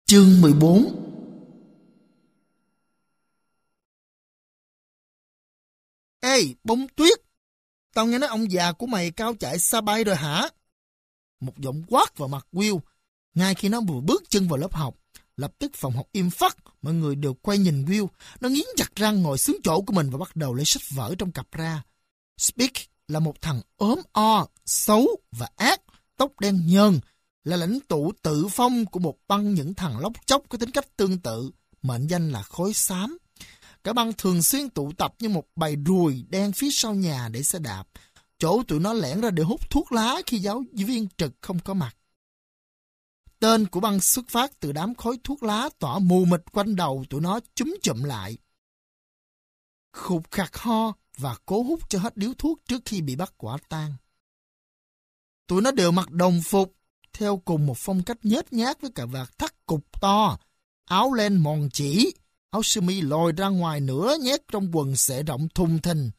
Chương 14. Ê, bông tuyết! Tao nghe nói ông già của mày cao chạy xa bay rồi hả? Một giọng quát vào mặt Will. Ngay khi nó vừa bước chân vào lớp học, lập tức phòng học im phắt, mọi người đều quay nhìn Will. Nó nghiến chặt răng ngồi xuống chỗ của mình và bắt đầu lấy sách vở trong cặp ra. Speak là một thằng ốm o, xấu và ác, tóc đen nhơn, là lãnh tụ tự phong của một băng những thằng lóc chóc có tính cách tương tự, mệnh danh là khối xám. Cả băng thường xuyên tụ tập như một bầy ruồi đen phía sau nhà để xe đạp. Chỗ tụi nó lẻn ra để hút thuốc lá khi giáo viên trực không có mặt. Tên của băng xuất phát từ đám khói thuốc lá tỏa mù mịt quanh đầu tụi nó chúm chụm lại. Khục khạc ho và cố hút cho hết điếu thuốc trước khi bị bắt quả tang. Tụi nó đều mặc đồng phục, theo cùng một phong cách nhếch nhác với cả vạt thắt cục to, áo len mòn chỉ, áo sơ mi lồi ra ngoài nửa nhét trong quần xệ rộng thùng thình.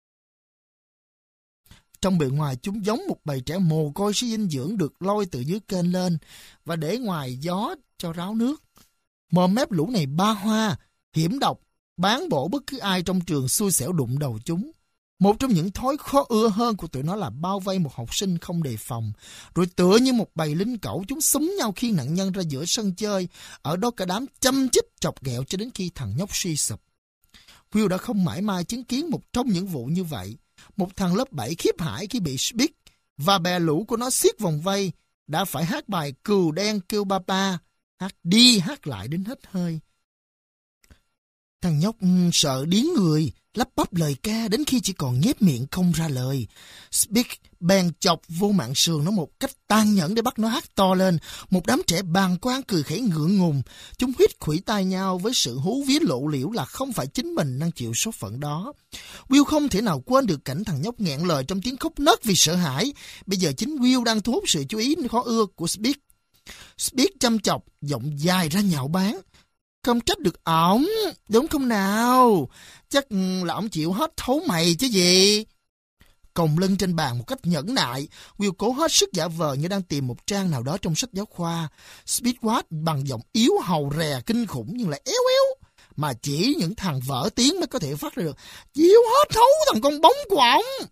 Trong bề ngoài chúng giống một bầy trẻ mồ côi suy dinh dưỡng được lôi từ dưới kênh lên và để ngoài gió cho ráo nước. Mồm mép lũ này ba hoa, hiểm độc, bán bổ bất cứ ai trong trường xui xẻo đụng đầu chúng. Một trong những thói khó ưa hơn của tụi nó là bao vây một học sinh không đề phòng, rồi tựa như một bầy linh cẩu chúng súng nhau khi nạn nhân ra giữa sân chơi, ở đó cả đám châm chích chọc ghẹo cho đến khi thằng nhóc suy sụp. Will đã không mãi mai chứng kiến một trong những vụ như vậy. Một thằng lớp 7 khiếp hãi khi bị Speak và bè lũ của nó xiết vòng vây, đã phải hát bài Cừu đen kêu ba ba, hát đi hát lại đến hết hơi. Thằng nhóc sợ điếng người, lắp bắp lời ca đến khi chỉ còn nhếch miệng không ra lời. Speak bèn chọc vô mạng sườn nó một cách tàn nhẫn để bắt nó hát to lên. Một đám trẻ bàng quang cười khẩy ngượng ngùng. Chúng huýt khuỷu tai nhau với sự hú vía lộ liễu là không phải chính mình đang chịu số phận đó. Will không thể nào quên được cảnh thằng nhóc nghẹn lời trong tiếng khóc nấc vì sợ hãi. Bây giờ chính Will đang thu hút sự chú ý khó ưa của Speak. Speak chăm chọc, giọng dài ra nhạo báng. Không trách được ổng, đúng không nào? Chắc là ổng chịu hết thấu mày chứ gì. Còng lưng trên bàn một cách nhẫn nại, Will cố hết sức giả vờ như đang tìm một trang nào đó trong sách giáo khoa. Speedwatt bằng giọng yếu hầu rè kinh khủng nhưng lại éo éo, mà chỉ những thằng vỡ tiếng mới có thể phát ra được. Chịu hết thấu thằng con bóng của ổng.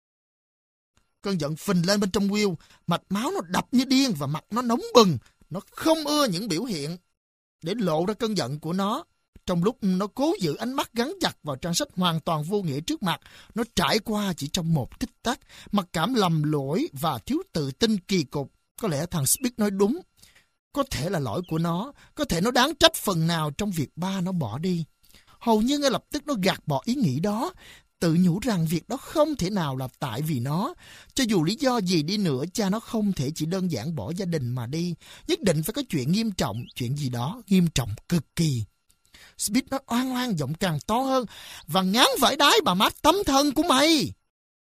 Cơn giận phình lên bên trong Will, mạch máu nó đập như điên và mặt nó nóng bừng. Nó không ưa những biểu hiện để lộ ra cơn giận của nó. Trong lúc nó cố giữ ánh mắt gắn chặt vào trang sách hoàn toàn vô nghĩa trước mặt, nó trải qua chỉ trong một tích tắc, mặc cảm lầm lỗi và thiếu tự tin kỳ cục. Có lẽ thằng Speak nói đúng. Có thể là lỗi của nó, có thể nó đáng trách phần nào trong việc ba nó bỏ đi. Hầu như ngay lập tức nó gạt bỏ ý nghĩ đó, tự nhủ rằng việc đó không thể nào là tại vì nó. Cho dù lý do gì đi nữa, cha nó không thể chỉ đơn giản bỏ gia đình mà đi. Nhất định phải có chuyện nghiêm trọng, chuyện gì đó nghiêm trọng cực kỳ. Speed nói oan oan, giọng càng to hơn. Và ngán vải đái bà má tấm thân của mày.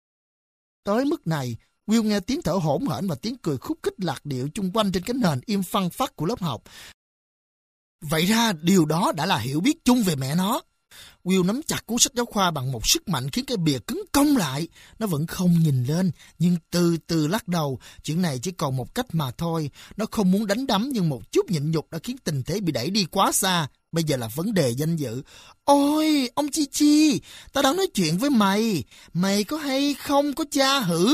Tới mức này, Will nghe tiếng thở hổn hển và tiếng cười khúc khích lạc điệu chung quanh trên cái nền im phăng phắc của lớp học. Vậy ra điều đó đã là hiểu biết chung về mẹ nó. Will nắm chặt cuốn sách giáo khoa bằng một sức mạnh khiến cái bìa cứng cong lại. Nó vẫn không nhìn lên, nhưng từ từ lắc đầu. Chuyện này chỉ còn một cách mà thôi. Nó không muốn đánh đấm, nhưng một chút nhịn nhục đã khiến tình thế bị đẩy đi quá xa. Bây giờ là vấn đề danh dự. Ôi, ông Chi Chi, tao đang nói chuyện với mày. Mày có hay không có cha hử?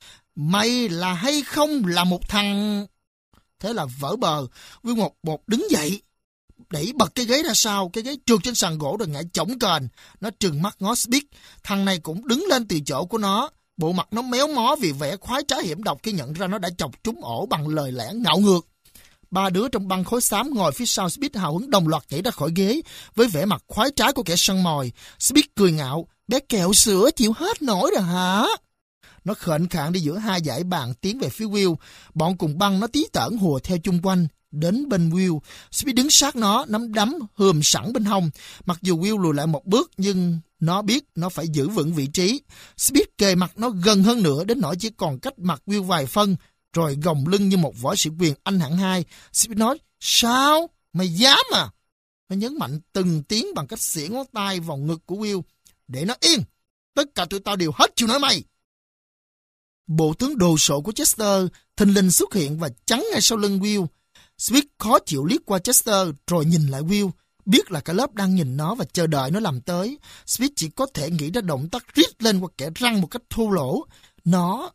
Mày là hay không là một thằng... Thế là vỡ bờ. Will một bột đứng dậy, đẩy bật cái ghế ra sau, cái ghế trượt trên sàn gỗ rồi ngã chổng kềnh. Nó trừng mắt ngó Speak. Thằng này cũng đứng lên từ chỗ của nó. Bộ mặt nó méo mó vì vẻ khoái trá hiểm độc khi nhận ra nó đã chọc trúng ổ bằng lời lẽ ngạo ngược. Ba đứa trong băng khối xám ngồi phía sau Speak hào hứng đồng loạt nhảy ra khỏi ghế với vẻ mặt khoái trá của kẻ săn mồi. Speak cười ngạo. Bé kẹo sữa chịu hết nổi rồi hả? Nó khệnh khạng đi giữa hai dãy bàn tiến về phía Will. Bọn cùng băng nó tí tởn hùa theo chung quanh. Đến bên Will, Speed đứng sát nó, nắm đấm hùm sẵn bên hông. Mặc dù Will lùi lại một bước, nhưng nó biết nó phải giữ vững vị trí. Speed kề mặt nó gần hơn nữa đến nỗi chỉ còn cách mặt Will vài phân, rồi gồng lưng như một võ sĩ quyền Anh hạng 2. Speed nói, sao? Mày dám à? Nó nhấn mạnh từng tiếng bằng cách xỉa ngón tay vào ngực của Will. Để nó yên, tất cả tụi tao đều hết chịu nói mày. Bộ tướng đồ sộ của Chester thình lình xuất hiện và chắn ngay sau lưng Will. Smith khó chịu liếc qua Chester rồi nhìn lại Will. Biết là cả lớp đang nhìn nó và chờ đợi nó làm tới. Smith chỉ có thể nghĩ ra động tác rít lên hoặc kẻ răng một cách thô lỗ. Nó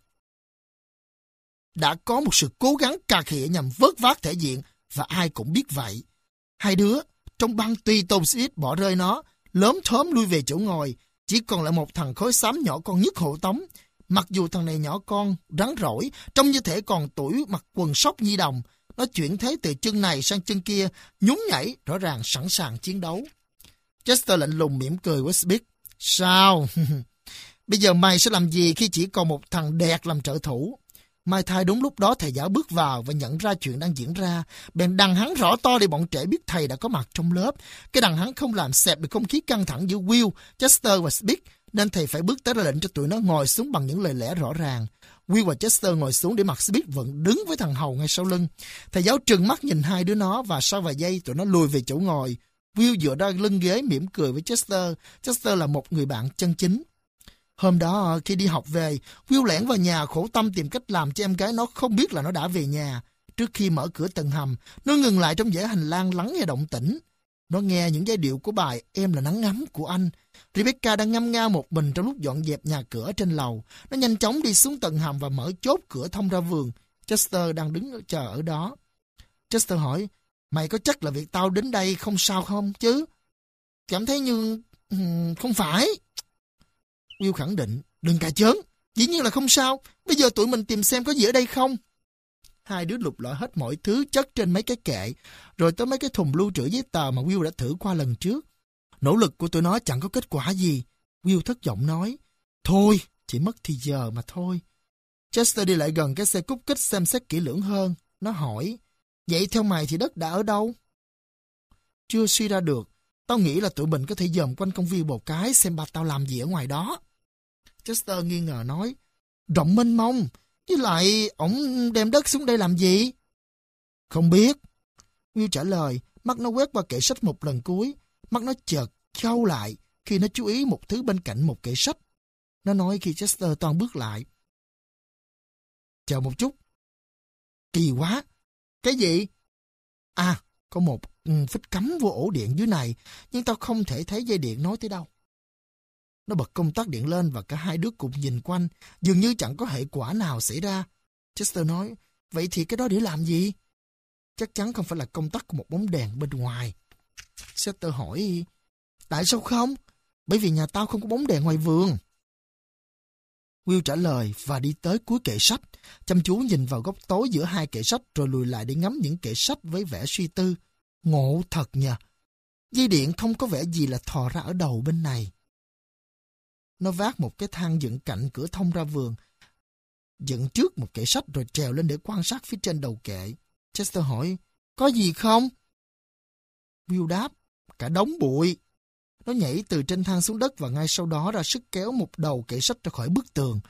đã có một sự cố gắng cà khịa nhằm vớt vát thể diện, và ai cũng biết vậy. Hai đứa trong băng tùy tùng Smith bỏ rơi nó, lớm thớm lui về chỗ ngồi. Chỉ còn lại một thằng khối xám nhỏ con nhất hộ tống. Mặc dù thằng này nhỏ con, rắn rỏi, trông như thể còn tuổi mặc quần sóc nhi đồng. Nó chuyển thế từ chân này sang chân kia, nhún nhảy, rõ ràng sẵn sàng chiến đấu. Chester lạnh lùng mỉm cười với Smith. Sao? Bây giờ mày sẽ làm gì khi chỉ còn một thằng đẹt làm trợ thủ? Mai thai đúng lúc đó thầy giáo bước vào và nhận ra chuyện đang diễn ra. Bèn đằng hắn rõ to để bọn trẻ biết thầy đã có mặt trong lớp. Cái đằng hắn không làm xẹp được không khí căng thẳng giữa Will, Chester và Smith, nên thầy phải bước tới ra lệnh cho tụi nó ngồi xuống bằng những lời lẽ rõ ràng. Will và Chester ngồi xuống để mặc Smith vẫn đứng với thằng hầu ngay sau lưng. Thầy giáo trừng mắt nhìn hai đứa nó và sau vài giây tụi nó lùi về chỗ ngồi. Will dựa ra lưng ghế mỉm cười với Chester. Chester là một người bạn chân chính. Hôm đó khi đi học về, Will lẻn vào nhà khổ tâm tìm cách làm cho em gái nó không biết là nó đã về nhà. Trước khi mở cửa tầng hầm, nó ngừng lại trong dãy hành lang lắng nghe động tĩnh. Nó nghe những giai điệu của bài Em là nắng ấm của anh. Rebecca đang ngâm nga một mình trong lúc dọn dẹp nhà cửa trên lầu. Nó nhanh chóng đi xuống tầng hầm và mở chốt cửa thông ra vườn. Chester đang đứng chờ ở đó. Chester hỏi, mày có chắc là việc tao đến đây không sao không chứ? Cảm thấy như... không phải. Will khẳng định, đừng cà chớn, dĩ nhiên là không sao. Bây giờ tụi mình tìm xem có gì ở đây không. Hai đứa lục lọi hết mọi thứ chất trên mấy cái kệ, rồi tới mấy cái thùng lưu trữ giấy tờ mà Will đã thử qua lần trước. Nỗ lực của tụi nó chẳng có kết quả gì. Will thất vọng nói, thôi, chỉ mất thì giờ mà thôi. Chester đi lại gần cái xe cút kích xem xét kỹ lưỡng hơn. Nó hỏi, vậy theo mày thì đất đã ở đâu? Chưa suy ra được. Tao nghĩ là tụi mình có thể dòm quanh công viên một cái xem ba tao làm gì ở ngoài đó. Chester nghi ngờ nói, rộng mênh mông, với lại ổng đem đất xuống đây làm gì? Không biết. Will trả lời, mắt nó quét qua kệ sách một lần cuối. Mắt nó chợt khâu lại khi nó chú ý một thứ bên cạnh một kệ sách. Nó nói khi Chester toàn bước lại. Chờ một chút. Kỳ quá. Cái gì? À, có một phích cắm vô ổ điện dưới này, nhưng tao không thể thấy dây điện nối tới đâu. Nó bật công tắc điện lên và cả hai đứa cùng nhìn quanh, dường như chẳng có hệ quả nào xảy ra. Chester nói, vậy thì cái đó để làm gì? Chắc chắn không phải là công tắc của một bóng đèn bên ngoài. Chester hỏi, tại sao không? Bởi vì nhà tao không có bóng đèn ngoài vườn. Will trả lời và đi tới cuối kệ sách, chăm chú nhìn vào góc tối giữa hai kệ sách rồi lùi lại để ngắm những kệ sách với vẻ suy tư. Ngộ thật nhờ. Dây điện không có vẻ gì là thò ra ở đầu bên này. Nó vác một cái thang dựng cạnh cửa thông ra vườn, dựng trước một kệ sách rồi trèo lên để quan sát phía trên đầu kệ. Chester hỏi, có gì không? Will đáp, cả đống bụi. Nó nhảy từ trên thang xuống đất và ngay sau đó ra sức kéo một đầu kệ sách ra khỏi bức tường.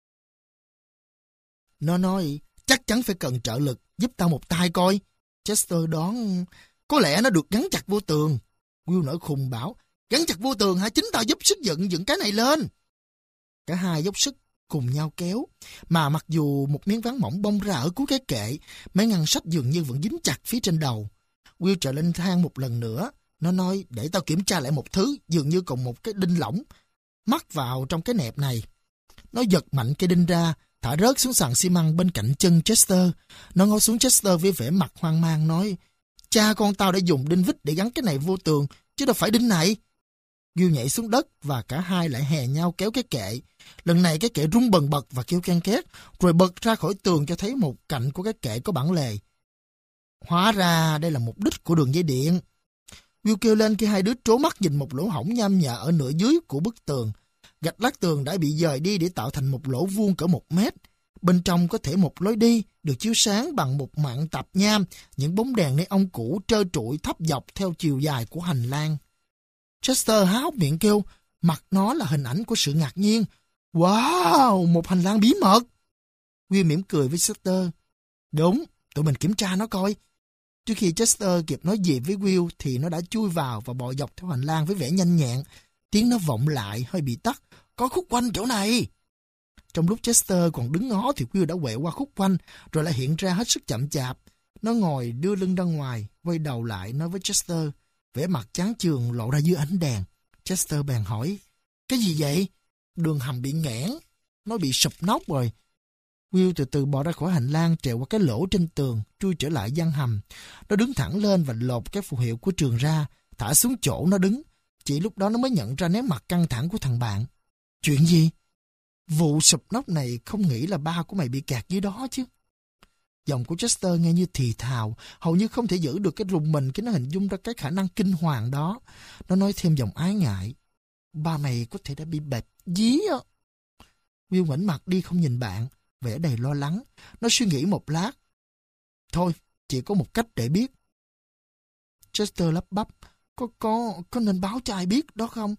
Nó nói, chắc chắn phải cần trợ lực, giúp tao một tay coi. Chester đoán, có lẽ nó được gắn chặt vô tường. Will nổi khùng bảo, gắn chặt vô tường hả? Chính tao giúp sức dựng cái này lên. Cả hai dốc sức cùng nhau kéo, mà mặc dù một miếng ván mỏng bong ra ở cuối cái kệ, mấy ngăn sách dường như vẫn dính chặt phía trên đầu. Will trở lên thang một lần nữa. Nó nói, để tao kiểm tra lại một thứ, dường như còn một cái đinh lỏng mắc vào trong cái nẹp này. Nó giật mạnh cái đinh ra, thả rớt xuống sàn xi măng bên cạnh chân Chester. Nó ngó xuống Chester với vẻ mặt hoang mang nói, cha con tao đã dùng đinh vít để gắn cái này vô tường, chứ đâu phải đinh này. Will nhảy xuống đất và cả hai lại hè nhau kéo cái kệ. Lần này cái kệ rung bần bật và kêu ken két, rồi bật ra khỏi tường cho thấy một cạnh của cái kệ có bản lề. Hóa ra đây là mục đích của đường dây điện. Will kêu lên khi hai đứa trố mắt nhìn một lỗ hổng nham nhở ở nửa dưới của bức tường. Gạch lát tường đã bị dời đi để tạo thành một lỗ vuông cỡ 1 mét. Bên trong có thể một lối đi được chiếu sáng bằng một mảng tạp nham, những bóng đèn neon cũ trơ trụi thấp dọc theo chiều dài của hành lang. Chester há hốc miệng kêu, mặt nó là hình ảnh của sự ngạc nhiên. Wow, một hành lang bí mật. Will mỉm cười với Chester. Đúng, tụi mình kiểm tra nó coi. Trước khi Chester kịp nói gì với Will thì nó đã chui vào và bò dọc theo hành lang với vẻ nhanh nhẹn. Tiếng nó vọng lại hơi bị tắt. Có khúc quanh chỗ này. Trong lúc Chester còn đứng ngó thì Will đã quẹo qua khúc quanh rồi lại hiện ra hết sức chậm chạp. Nó ngồi đưa lưng ra ngoài, quay đầu lại nói với Chester, vẻ mặt chán chường lộ ra dưới ánh đèn. Chester bèn hỏi, cái gì vậy? Đường hầm bị nghẽn, nó bị sụp nóc rồi. Will từ từ bò ra khỏi hành lang, trèo qua cái lỗ trên tường, chui trở lại gian hầm. Nó đứng thẳng lên và lột cái phù hiệu của trường ra, thả xuống chỗ nó đứng. Chỉ lúc đó nó mới nhận ra nét mặt căng thẳng của thằng bạn. Chuyện gì? Vụ sụp nóc này không nghĩ là ba của mày bị kẹt dưới đó chứ? Giọng của Chester nghe như thì thào, hầu như không thể giữ được cái rùng mình khi nó hình dung ra cái khả năng kinh hoàng đó. Nó nói thêm giọng ái ngại. Ba mày có thể đã bị bẹp dí á. Will ngoảnh mặt đi không nhìn bạn, vẻ đầy lo lắng. Nó suy nghĩ một lát. Thôi, chỉ có một cách để biết. Chester lắp bắp. Có nên báo cho ai biết đó không?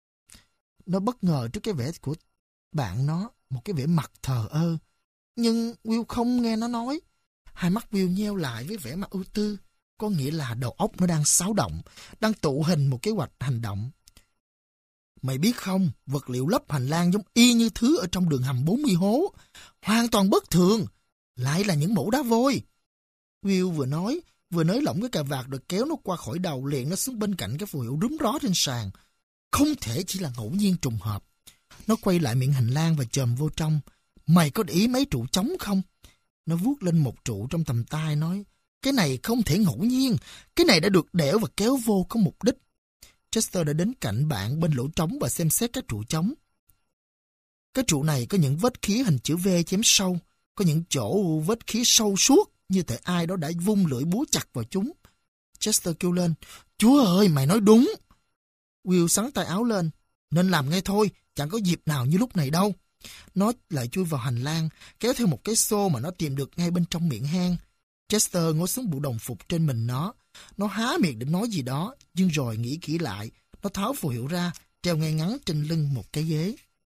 Nó bất ngờ trước cái vẻ của bạn nó, một cái vẻ mặt thờ ơ. Nhưng Will không nghe nó nói. Hai mắt Will nheo lại với vẻ mặt ưu tư. Có nghĩa là đầu óc nó đang xáo động, đang tụ hình một kế hoạch hành động. Mày biết không, vật liệu lấp hành lang giống y như thứ ở trong đường hầm 40 hố. Hoàn toàn bất thường. Lại là những mẫu đá vôi. Will vừa nới lỏng cái cà vạt rồi kéo nó qua khỏi đầu, liền nó xuống bên cạnh cái phù hiệu rúm ró trên sàn. Không thể chỉ là ngẫu nhiên trùng hợp. Nó quay lại miệng hành lang và chồm vô trong. Mày có để ý mấy trụ trống không? Nó vuốt lên một trụ trong tầm tay nói, cái này không thể ngẫu nhiên. Cái này đã được đẽo và kéo vô có mục đích. Chester đã đến cạnh bạn bên lỗ trống và xem xét các trụ trống. Cái trụ này có những vết khía hình chữ V chém sâu, có những chỗ vết khía sâu suốt, như thể ai đó đã vung lưỡi búa chặt vào chúng. Chester kêu lên, Chúa ơi, mày nói đúng. Will xắn tay áo lên, nên làm ngay thôi, chẳng có dịp nào như lúc này đâu. Nó lại chui vào hành lang, kéo theo một cái xô mà nó tìm được ngay bên trong miệng hang. Chester ngó xuống bộ đồng phục trên mình nó. Nó há miệng định nói gì đó, nhưng rồi nghĩ kỹ lại. Nó tháo phù hiệu ra, treo ngay ngắn trên lưng một cái ghế.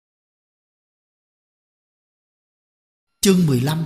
Chương 15.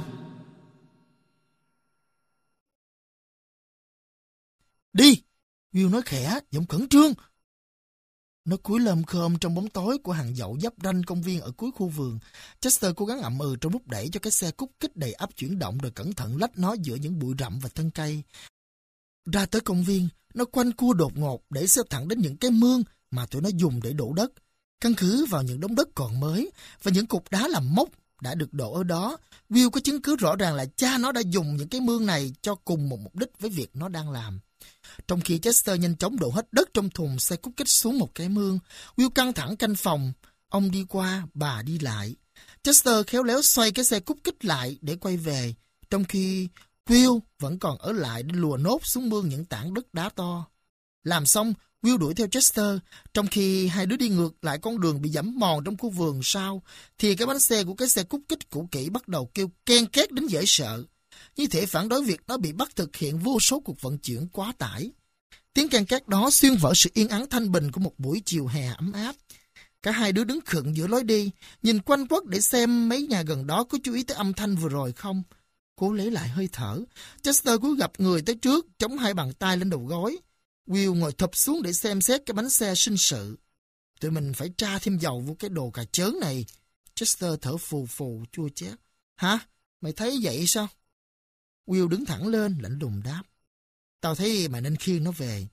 Đi! Will nói khẽ, giọng khẩn trương. Nó cúi lơm khơm trong bóng tối của hàng dậu giáp ranh công viên ở cuối khu vườn. Chester cố gắng ậm trong lúc đẩy cho cái xe cút kích đầy ắp chuyển động rồi cẩn thận lách nó giữa những bụi rậm và thân cây. Ra tới công viên, nó quanh cua đột ngột để xe thẳng đến những cái mương mà tụi nó dùng để đổ đất. Căn cứ vào những đống đất còn mới và những cục đá làm mốc đã được đổ ở đó, Will có chứng cứ rõ ràng là cha nó đã dùng những cái mương này cho cùng một mục đích với việc nó đang làm. Trong khi Chester nhanh chóng đổ hết đất trong thùng xe cút kích xuống một cái mương, Will căng thẳng canh phòng. Ông đi qua, bà đi lại. Chester khéo léo xoay cái xe cút kích lại để quay về, trong khi Will vẫn còn ở lại để lùa nốt xuống mương những tảng đất đá to. Làm xong, Will đuổi theo Chester, trong khi hai đứa đi ngược lại con đường bị dẫm mòn trong khu vườn sau, thì cái bánh xe của cái xe cút kích cũ kỹ bắt đầu kêu ken két đến dễ sợ, như thể phản đối việc nó bị bắt thực hiện vô số cuộc vận chuyển quá tải. Tiếng ken két đó xuyên vỡ sự yên ắng thanh bình của một buổi chiều hè ấm áp. Cả hai đứa đứng khựng giữa lối đi, nhìn quanh quất để xem mấy nhà gần đó có chú ý tới âm thanh vừa rồi không. Cố lấy lại hơi thở, Chester cúi gập người tới trước, chống hai bàn tay lên đầu gối. Will ngồi thụp xuống để xem xét cái bánh xe sinh sự. Tụi mình phải tra thêm dầu vô cái đồ cà chớn này. Chester thở phù phù chua chát. Hả? Mày thấy vậy sao? Will đứng thẳng lên, lạnh lùng đáp. Tao thấy mày nên khiêng nó về.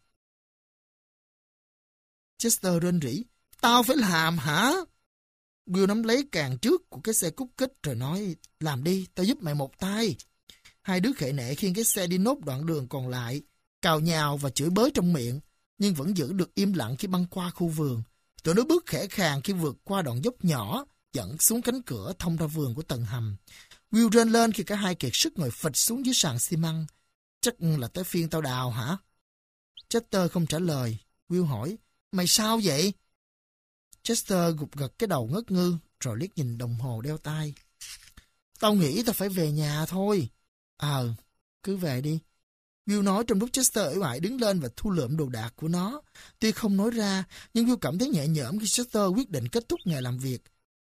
Chester rên rỉ. Tao phải làm hả? Will nắm lấy càng trước của cái xe cút kích rồi nói, làm đi, tao giúp mày một tay. Hai đứa khệ nệ khiêng cái xe đi nốt đoạn đường còn lại, cào nhào và chửi bới trong miệng, nhưng vẫn giữ được im lặng khi băng qua khu vườn. Tụi nó bước khẽ khàng khi vượt qua đoạn dốc nhỏ, dẫn xuống cánh cửa thông ra vườn của tầng hầm. Will rên lên khi cả hai kiệt sức ngồi phịch xuống dưới sàn xi măng. Chắc là tới phiên tao đào hả? Chester không trả lời. Will hỏi, mày sao vậy? Chester gục gật cái đầu ngất ngư, rồi liếc nhìn đồng hồ đeo tay. Tao nghĩ tao phải về nhà thôi. Cứ về đi. Will nói trong lúc Chester uể oải đứng lên và thu lượm đồ đạc của nó. Tuy không nói ra, nhưng Will cảm thấy nhẹ nhõm khi Chester quyết định kết thúc ngày làm việc.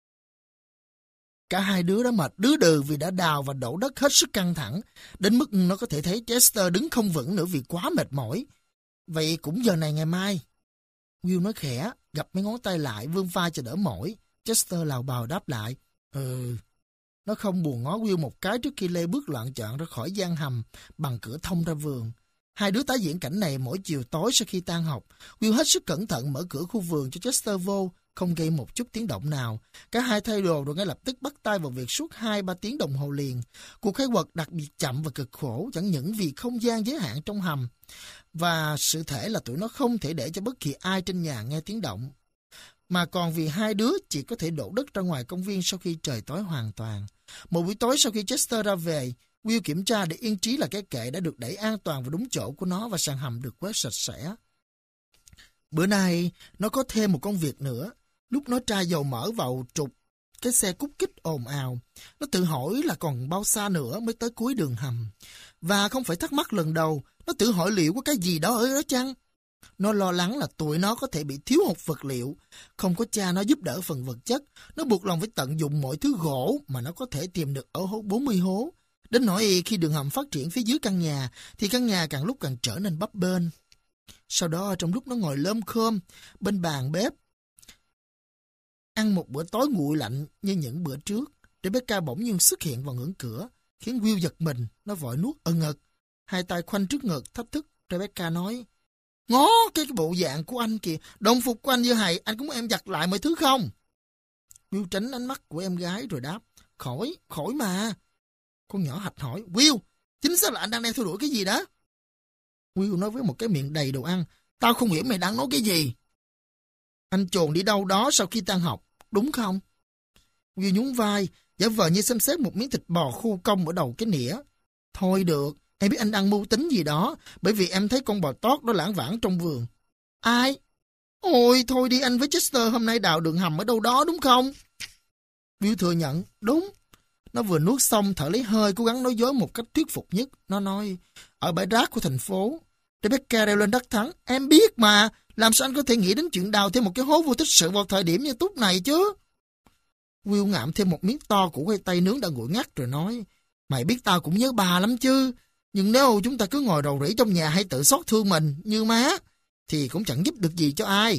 Cả hai đứa đã mệt đứ đừ vì đã đào và đổ đất hết sức căng thẳng, đến mức nó có thể thấy Chester đứng không vững nữa vì quá mệt mỏi. Vậy cũng giờ này ngày mai. Will nói khẽ, gập mấy ngón tay lại, vươn vai cho đỡ mỏi. Chester lào bào đáp lại. Nó không buồn ngó Will một cái trước khi lê bước loạn choạng ra khỏi gian hầm bằng cửa thông ra vườn. Hai đứa tái diễn cảnh này mỗi chiều tối sau khi tan học. Will hết sức cẩn thận mở cửa khu vườn cho Chester vô, không gây một chút tiếng động nào. Cả hai thay đồ rồi ngay lập tức bắt tay vào việc suốt 2-3 tiếng đồng hồ liền. Cuộc khai quật đặc biệt chậm và cực khổ, chẳng những vì không gian giới hạn trong hầm, và sự thể là tụi nó không thể để cho bất kỳ ai trên nhà nghe tiếng động, mà còn vì hai đứa chỉ có thể đổ đất ra ngoài công viên sau khi trời tối hoàn toàn. Một buổi tối sau khi Chester ra về, Will kiểm tra để yên trí là cái kệ đã được đẩy an toàn vào đúng chỗ của nó và sàn hầm được quét sạch sẽ. Bữa nay, nó có thêm một công việc nữa. Lúc nó tra dầu mỡ vào trục cái xe cút kích ồn ào, nó tự hỏi là còn bao xa nữa mới tới cuối đường hầm. Và không phải thắc mắc lần đầu, nó tự hỏi liệu có cái gì đó ở đó chăng? Nó lo lắng là tụi nó có thể bị thiếu hụt vật liệu. Không có cha nó giúp đỡ phần vật chất, nó buộc lòng phải tận dụng mọi thứ gỗ mà nó có thể tìm được ở hố 40 hố. Đến nỗi khi đường hầm phát triển phía dưới căn nhà, thì căn nhà càng lúc càng trở nên bấp bênh. Sau đó, trong lúc nó ngồi lơm khơm bên bàn bếp, ăn một bữa tối nguội lạnh như những bữa trước, Rebecca bỗng nhiên xuất hiện vào ngưỡng cửa, khiến Will giật mình. Nó vội nuốt ực, hai tay khoanh trước ngực thách thức. Rebecca nói: "Ngó cái bộ dạng của anh kìa, đồng phục của anh như hầy, anh cũng em giặt lại mọi thứ không?" Will tránh ánh mắt của em gái rồi đáp: Khỏi mà." Con nhỏ hạch hỏi: "Will, chính xác là anh đang đeo theo đuổi cái gì đó?" Will nói với một cái miệng đầy đồ ăn: "Tao không hiểu mày đang nói cái gì." "Anh chồn đi đâu đó sau khi tan học, đúng không?" Will nhún vai, giả vờ như xem xét một miếng thịt bò khô cong ở đầu cái nĩa. "Thôi được, em biết anh đang mưu tính gì đó, bởi vì em thấy con bò tót đó lảng vảng trong vườn." "Ai?" "Ôi, thôi đi, anh với Chester hôm nay đào đường hầm ở đâu đó đúng không?" Will thừa nhận: "Đúng." Nó vừa nuốt xong thở lấy hơi, cố gắng nói dối một cách thuyết phục nhất. Nó nói: "Ở bãi rác của thành phố." Rebecca reo lên đắc thắng: "Em biết mà, làm sao anh có thể nghĩ đến chuyện đào thêm một cái hố vô tích sự vào thời điểm như túc này chứ?" Will ngậm thêm một miếng to của khoai tây nướng đã nguội ngắt rồi nói: "Mày biết tao cũng nhớ bà lắm chứ, nhưng nếu chúng ta cứ ngồi rầu rĩ trong nhà hay tự xót thương mình như má, thì cũng chẳng giúp được gì cho ai."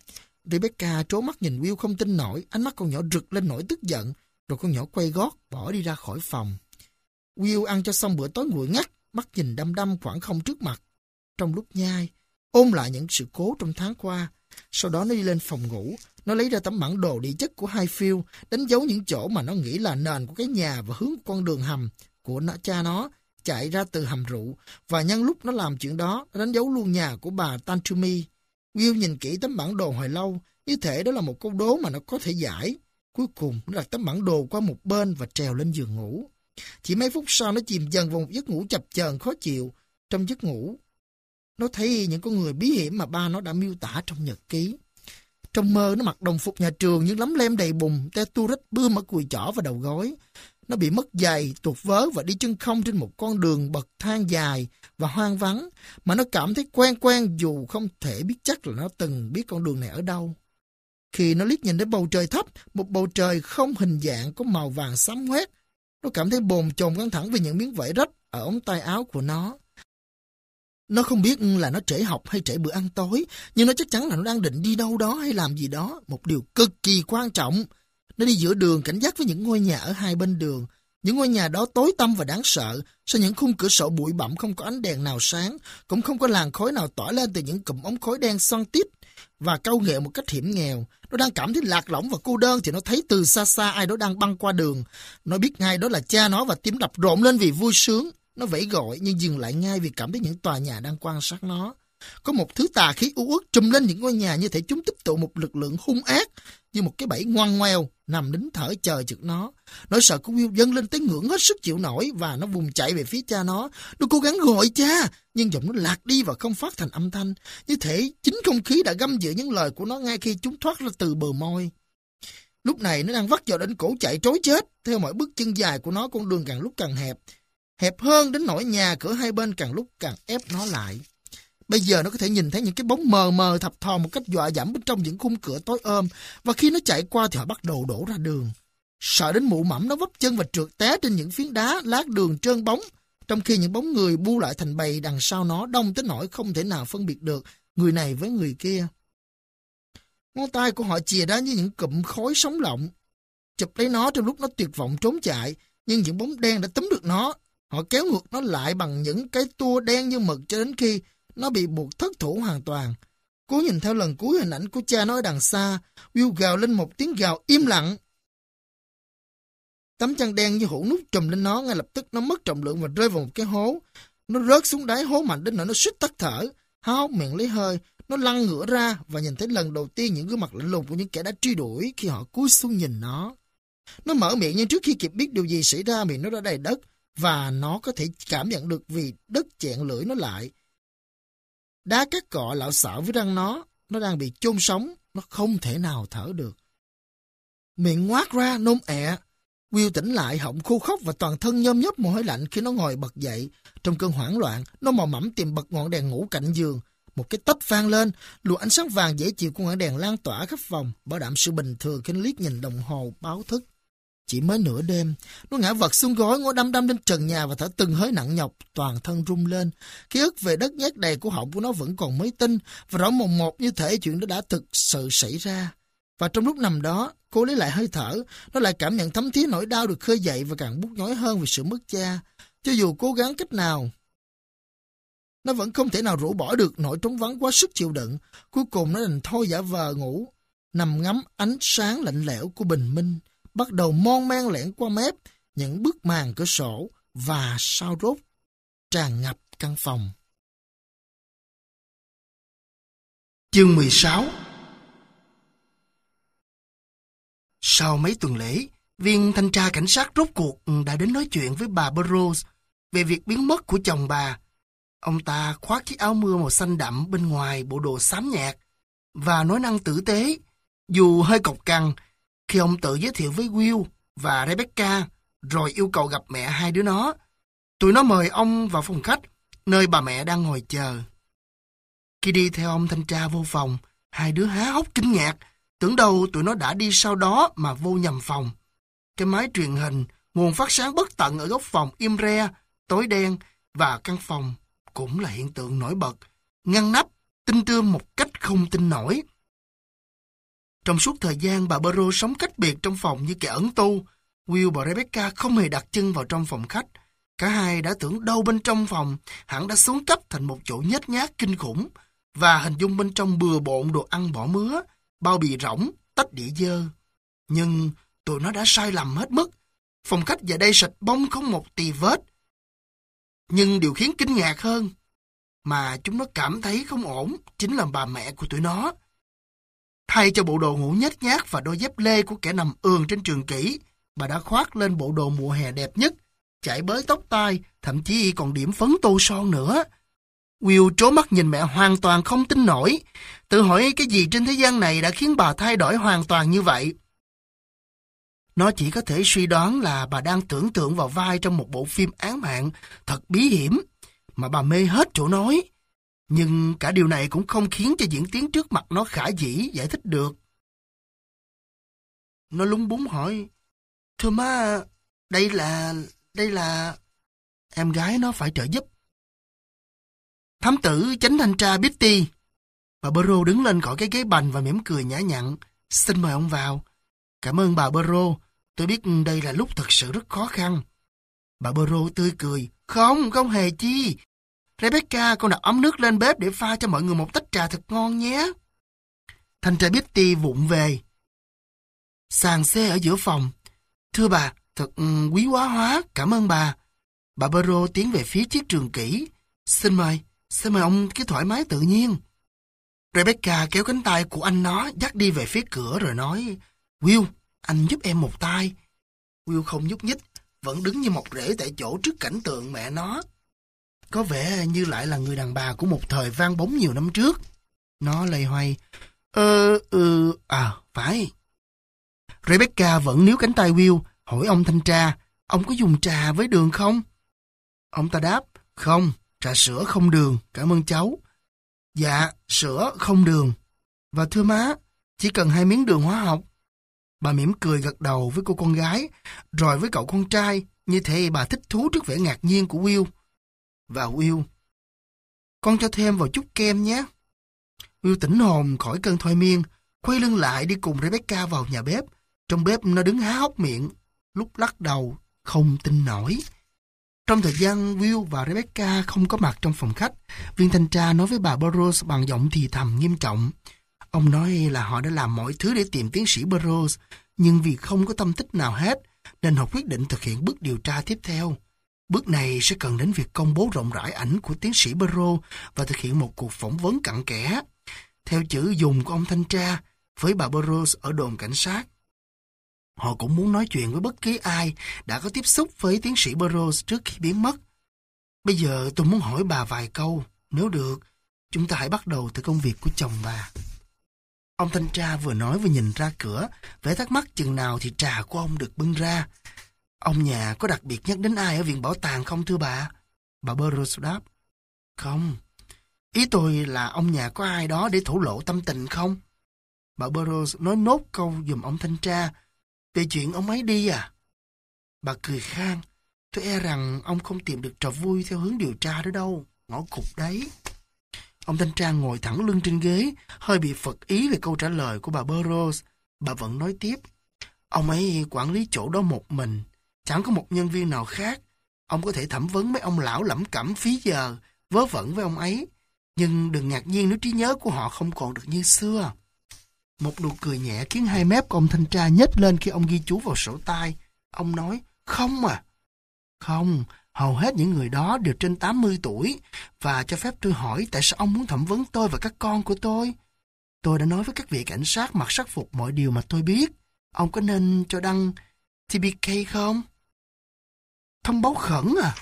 Rebecca trố mắt nhìn Will không tin nổi, ánh mắt con nhỏ rực lên nỗi tức giận, rồi con nhỏ quay gót bỏ đi ra khỏi phòng. Will ăn cho xong bữa tối nguội ngắt, mắt nhìn đăm đăm khoảng không trước mặt. Trong lúc nhai, ôn lại những sự cố trong tháng qua. Sau đó nó đi lên phòng ngủ, nó lấy ra tấm bản đồ địa chất của Highfield, đánh dấu những chỗ mà nó nghĩ là nền của cái nhà và hướng con đường hầm của cha nó chạy ra từ hầm rượu. Và nhân lúc nó làm chuyện đó, nó đánh dấu luôn nhà của bà Tantumi. Will nhìn kỹ tấm bản đồ hồi lâu, như thể đó là một câu đố mà nó có thể giải. Cuối cùng, nó đặt tấm bản đồ qua một bên và trèo lên giường ngủ. Chỉ mấy phút sau, nó chìm dần vào một giấc ngủ chập chờn khó chịu. Trong giấc ngủ, nó thấy những con người bí hiểm mà ba nó đã miêu tả trong nhật ký. Trong mơ, nó mặc đồng phục nhà trường nhưng lấm lem đầy bùn, te tu rách bươm ở cùi chỏ và đầu gối. Nó bị mất giày, tuột vớ và đi chân không trên một con đường bậc thang dài và hoang vắng, mà nó cảm thấy quen quen dù không thể biết chắc là nó từng biết con đường này ở đâu. Khi nó liếc nhìn đến bầu trời thấp, một bầu trời không hình dạng có màu vàng xám ngoét, nó cảm thấy bồn chồn căng thẳng vì những miếng vải rách ở ống tay áo của nó. Nó không biết là nó trễ học hay trễ bữa ăn tối, nhưng nó chắc chắn là nó đang định đi đâu đó hay làm gì đó, một điều cực kỳ quan trọng. Nó đi giữa đường cảnh giác với những ngôi nhà ở hai bên đường. Những ngôi nhà đó tối tăm và đáng sợ, sau những khung cửa sổ bụi bặm không có ánh đèn nào sáng, cũng không có làn khói nào tỏa lên từ những cụm ống khói đen xoăn tít và cau nghẹo một cách hiểm nghèo. Nó đang cảm thấy lạc lõng và cô đơn thì nó thấy từ xa xa ai đó đang băng qua đường. Nó biết ngay đó là cha nó và tim đập rộn lên vì vui sướng. Nó vẫy gọi nhưng dừng lại ngay vì cảm thấy những tòa nhà đang quan sát nó. Có một thứ tà khí u uất trùm lên những ngôi nhà, như thể chúng tích tụ một lực lượng hung ác như một cái bẫy ngoằn ngoèo nằm nín thở chờ chực nó. Nỗi sợ của Will dâng lên tới ngưỡng hết sức chịu nổi và nó vùng chạy về phía cha nó. Nó cố gắng gọi cha, nhưng giọng nó lạc đi và không phát thành âm thanh, như thể chính không khí đã găm giữ những lời của nó ngay khi chúng thoát ra từ bờ môi. Lúc này nó đang vắt vào đến cổ chạy trối chết. Theo mỗi bước chân dài của nó, con đường càng lúc càng hẹp hơn đến nỗi nhà cửa hai bên càng lúc càng ép nó lại. Bây giờ nó có thể nhìn thấy những cái bóng mờ mờ thập thò một cách dọa dẫm bên trong những khung cửa tối ôm, và khi nó chạy qua thì họ bắt đầu đổ ra đường. Sợ đến mụ mẫm, nó vấp chân và trượt té trên những phiến đá lát đường trơn bóng, trong khi những bóng người bu lại thành bầy đằng sau nó đông tới nỗi không thể nào phân biệt được người này với người kia. Ngón tay của họ chìa ra như những cụm khói sống lộng. chụp lấy nó trong lúc nó tuyệt vọng trốn chạy, nhưng những bóng đen đã túm được nó. Họ kéo ngược nó lại bằng những cái tua đen như mực cho đến khi nó bị buộc thất thủ hoàn toàn. Cố nhìn theo lần cuối hình ảnh của cha nó ở đằng xa, Will gào lên một tiếng gào im lặng. Tấm chăn đen như hũ nút trùm lên nó, ngay lập tức nó mất trọng lượng và rơi vào một cái hố. Nó rớt xuống đáy hố mạnh đến nỗi nó suýt tắt thở, há hốc miệng lấy hơi. Nó lăn ngửa ra và nhìn thấy lần đầu tiên những gương mặt lạnh lùng của những kẻ đã truy đuổi khi họ cúi xuống nhìn nó. Nó mở miệng nhưng trước khi kịp biết điều gì xảy ra, miệng nó đã đầy đất và nó có thể cảm nhận được vì đất chẹn lưỡi nó lại. Đá cát cọ lạo xạo với răng nó đang bị chôn sống, nó không thể nào thở được. Miệng ngoác ra nôn ẹ. Will tỉnh lại, họng khô khốc và toàn thân nhôm nhớp mồ hôi lạnh khi nó ngồi bật dậy. Trong cơn hoảng loạn, nó mò mẫm tìm bật ngọn đèn ngủ cạnh giường. Một cái tách vang lên, luồng ánh sáng vàng dễ chịu của ngọn đèn lan tỏa khắp phòng, bảo đảm sự bình thường khi nó liếc nhìn đồng hồ báo thức. Chỉ mới nửa đêm, nó ngã vật xuống gối, ngó đăm đăm lên trần nhà và thở từng hơi nặng nhọc, toàn thân rung lên. Ký ức về đất nhát đầy của họng của nó vẫn còn mới tinh và rõ mồn một như thể chuyện đó đã thực sự xảy ra. Và trong lúc nằm đó, cô lấy lại hơi thở, nó lại cảm nhận thấm thía nỗi đau được khơi dậy và càng buốt nhói hơn vì sự mất cha. Cho dù cố gắng cách nào, nó vẫn không thể nào rũ bỏ được nỗi trống vắng quá sức chịu đựng. Cuối cùng nó đành thôi giả vờ ngủ, nằm ngắm ánh sáng lạnh lẽo của bình minh, bắt đầu mon men lẻn qua mép những bức màn cửa sổ và sao rốt tràn ngập căn phòng. Chương 16. Sau mấy tuần lễ, viên thanh tra cảnh sát rốt cuộc đã đến nói chuyện với bà Burroughs về việc biến mất của chồng bà. Ông ta khoác chiếc áo mưa màu xanh đậm bên ngoài bộ đồ xám nhạt và nói năng tử tế, dù hơi cộc cằn khi ông tự giới thiệu với Will và Rebecca rồi yêu cầu gặp mẹ hai đứa nó. Tụi nó mời ông vào phòng khách, nơi bà mẹ đang ngồi chờ. Khi đi theo ông thanh tra vô phòng, hai đứa há hốc kinh ngạc, tưởng đâu tụi nó đã đi sau đó mà vô nhầm phòng. Cái máy truyền hình, nguồn phát sáng bất tận ở góc phòng im re, tối đen và căn phòng cũng là hiện tượng nổi bật, ngăn nắp, tinh tươm một cách không tin nổi. Trong suốt thời gian bà Burroughs sống cách biệt trong phòng như kẻ ẩn tu, Will và Rebecca không hề đặt chân vào trong phòng khách. Cả hai đã tưởng đâu bên trong phòng hẳn đã xuống cấp thành một chỗ nhếch nhác kinh khủng và hình dung bên trong bừa bộn đồ ăn bỏ mứa, bao bì rỗng, tách đĩa dơ. Nhưng tụi nó đã sai lầm hết mức. Phòng khách giờ đây sạch bông không một tì vết. Nhưng điều khiến kinh ngạc hơn mà chúng nó cảm thấy không ổn chính là bà mẹ của tụi nó. Thay cho bộ đồ ngủ nhếch nhác và đôi dép lê của kẻ nằm ườn trên trường kỷ, bà đã khoác lên bộ đồ mùa hè đẹp nhất, chải bới tóc tai, thậm chí còn điểm phấn tô son nữa. Will trố mắt nhìn mẹ hoàn toàn không tin nổi, tự hỏi cái gì trên thế gian này đã khiến bà thay đổi hoàn toàn như vậy. Nó chỉ có thể suy đoán là bà đang tưởng tượng vào vai trong một bộ phim án mạng thật bí hiểm, mà bà mê hết chỗ nói. Nhưng cả điều này cũng không khiến cho diễn tiến trước mặt nó khả dĩ giải thích được. Nó lúng búng hỏi, thưa má, đây là... Em gái nó phải trợ giúp. Thám tử chánh thanh tra Beatty. Bà Burroughs đứng lên khỏi cái ghế bành và mỉm cười nhã nhặn. Xin mời ông vào. Cảm ơn bà Burroughs. Tôi biết đây là lúc thật sự rất khó khăn. Bà Burroughs tươi cười. Không hề chi. Rebecca, con đặt ấm nước lên bếp để pha cho mọi người một tách trà thật ngon nhé. Thanh tra Beatty vụng về. Sàn xe ở giữa phòng. Thưa bà, thật quý hóa, cảm ơn bà. Bà Burroughs tiến về phía chiếc trường kỷ. Xin mời ông cứ thoải mái tự nhiên. Rebecca kéo cánh tay của anh nó dắt đi về phía cửa rồi nói, Will, anh giúp em một tay. Will không nhúc nhích, vẫn đứng như mọc rễ tại chỗ trước cảnh tượng mẹ nó. Có vẻ như lại là người đàn bà của một thời vang bóng nhiều năm trước. Nó loay hoay. Phải. Rebecca vẫn níu cánh tay Will, hỏi ông thanh tra, ông có dùng trà với đường không? Ông ta đáp, không, trà sữa không đường, cảm ơn cháu. Dạ, sữa không đường. Và thưa má, chỉ cần 2 miếng đường hóa học. Bà mỉm cười gật đầu với cô con gái, rồi với cậu con trai, như thể bà thích thú trước vẻ ngạc nhiên của Will. Và Will, con cho thêm vào chút kem nhé. Will tỉnh hồn khỏi cơn thôi miên, quay lưng lại đi cùng Rebecca vào nhà bếp. Trong bếp nó đứng há hốc miệng, lúc lắc đầu, không tin nổi. Trong thời gian Will và Rebecca không có mặt trong phòng khách, viên thanh tra nói với bà Burroughs bằng giọng thì thầm nghiêm trọng. Ông nói là họ đã làm mọi thứ để tìm tiến sĩ Burroughs, nhưng vì không có tâm tích nào hết, nên họ quyết định thực hiện bước điều tra tiếp theo. Bước này sẽ cần đến việc công bố rộng rãi ảnh của tiến sĩ Burroughs và thực hiện một cuộc phỏng vấn cặn kẽ, theo chữ dùng của ông thanh tra, với bà Burroughs ở đồn cảnh sát. Họ cũng muốn nói chuyện với bất kỳ ai đã có tiếp xúc với tiến sĩ Burroughs trước khi biến mất. Bây giờ tôi muốn hỏi bà vài câu. Nếu được, chúng ta hãy bắt đầu từ công việc của chồng bà. Ông thanh tra vừa nói vừa nhìn ra cửa, vẻ thắc mắc chừng nào thì trà của ông được bưng ra. Ông nhà có đặc biệt nhắc đến ai ở viện bảo tàng không thưa bà? Bà Burroughs đáp. Không. Ý tôi là ông nhà có ai đó để thổ lộ tâm tình không? Bà Burroughs nói nốt câu giùm ông thanh tra. Về chuyện ông ấy đi à? Bà cười khan. Tôi e rằng ông không tìm được trò vui theo hướng điều tra đó đâu. Ngõ cụt đấy. Ông thanh tra ngồi thẳng lưng trên ghế, hơi bị phật ý về câu trả lời của bà Burroughs. Bà vẫn nói tiếp. Ông ấy quản lý chỗ đó một mình. Chẳng có một nhân viên nào khác. Ông có thể thẩm vấn mấy ông lão lẩm cẩm phí giờ, vớ vẩn với ông ấy. Nhưng đừng ngạc nhiên nếu trí nhớ của họ không còn được như xưa. Một nụ cười nhẹ khiến hai mép của ông thanh tra nhếch lên khi ông ghi chú vào sổ tay. Ông nói, không à. Không, hầu hết những người đó đều trên 80 tuổi. Và cho phép tôi hỏi tại sao ông muốn thẩm vấn tôi và các con của tôi? Tôi đã nói với các vị cảnh sát mặc sắc phục mọi điều mà tôi biết. Ông có nên cho đăng TBK không? Thông báo khẩn à?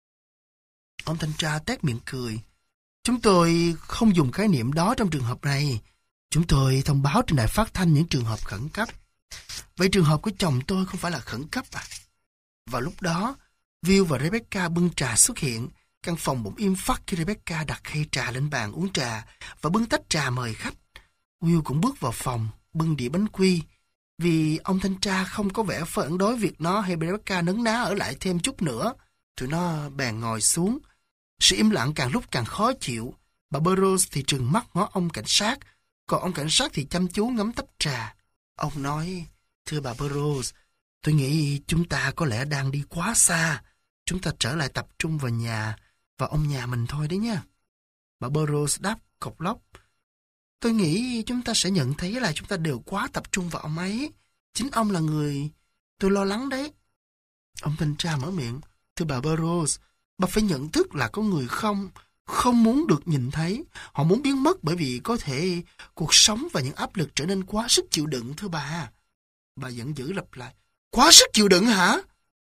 Ông thanh tra tét miệng cười. Chúng tôi không dùng khái niệm đó trong trường hợp này. Chúng tôi thông báo trên đài phát thanh những trường hợp khẩn cấp. Vậy trường hợp của chồng tôi không phải là khẩn cấp à? Vào lúc đó, Will và Rebecca bưng trà xuất hiện. Căn phòng bỗng im phắt khi Rebecca đặt khay trà lên bàn uống trà và bưng tách trà mời khách. Will cũng bước vào phòng, bưng đĩa bánh quy. Vì ông thanh tra không có vẻ phản đối việc nó hay Rebecca nấn ná ở lại thêm chút nữa. Tụi nó bèn ngồi xuống. Sự im lặng càng lúc càng khó chịu. Bà Burroughs thì trừng mắt ngó ông cảnh sát, còn ông cảnh sát thì chăm chú ngắm tách trà. Ông nói, thưa bà Burroughs, tôi nghĩ chúng ta có lẽ đang đi quá xa. Chúng ta trở lại tập trung vào nhà và ông nhà mình thôi đấy nha. Bà Burroughs đáp cộc lốc. Tôi nghĩ chúng ta sẽ nhận thấy là chúng ta đều quá tập trung vào ông ấy. Chính ông là người tôi lo lắng đấy. Ông thanh tra mở miệng. Thưa bà Burroughs, bà phải nhận thức là có người không muốn được nhìn thấy. Họ muốn biến mất bởi vì có thể cuộc sống và những áp lực trở nên quá sức chịu đựng thưa bà. Bà giận dữ lặp lại. Quá sức chịu đựng hả?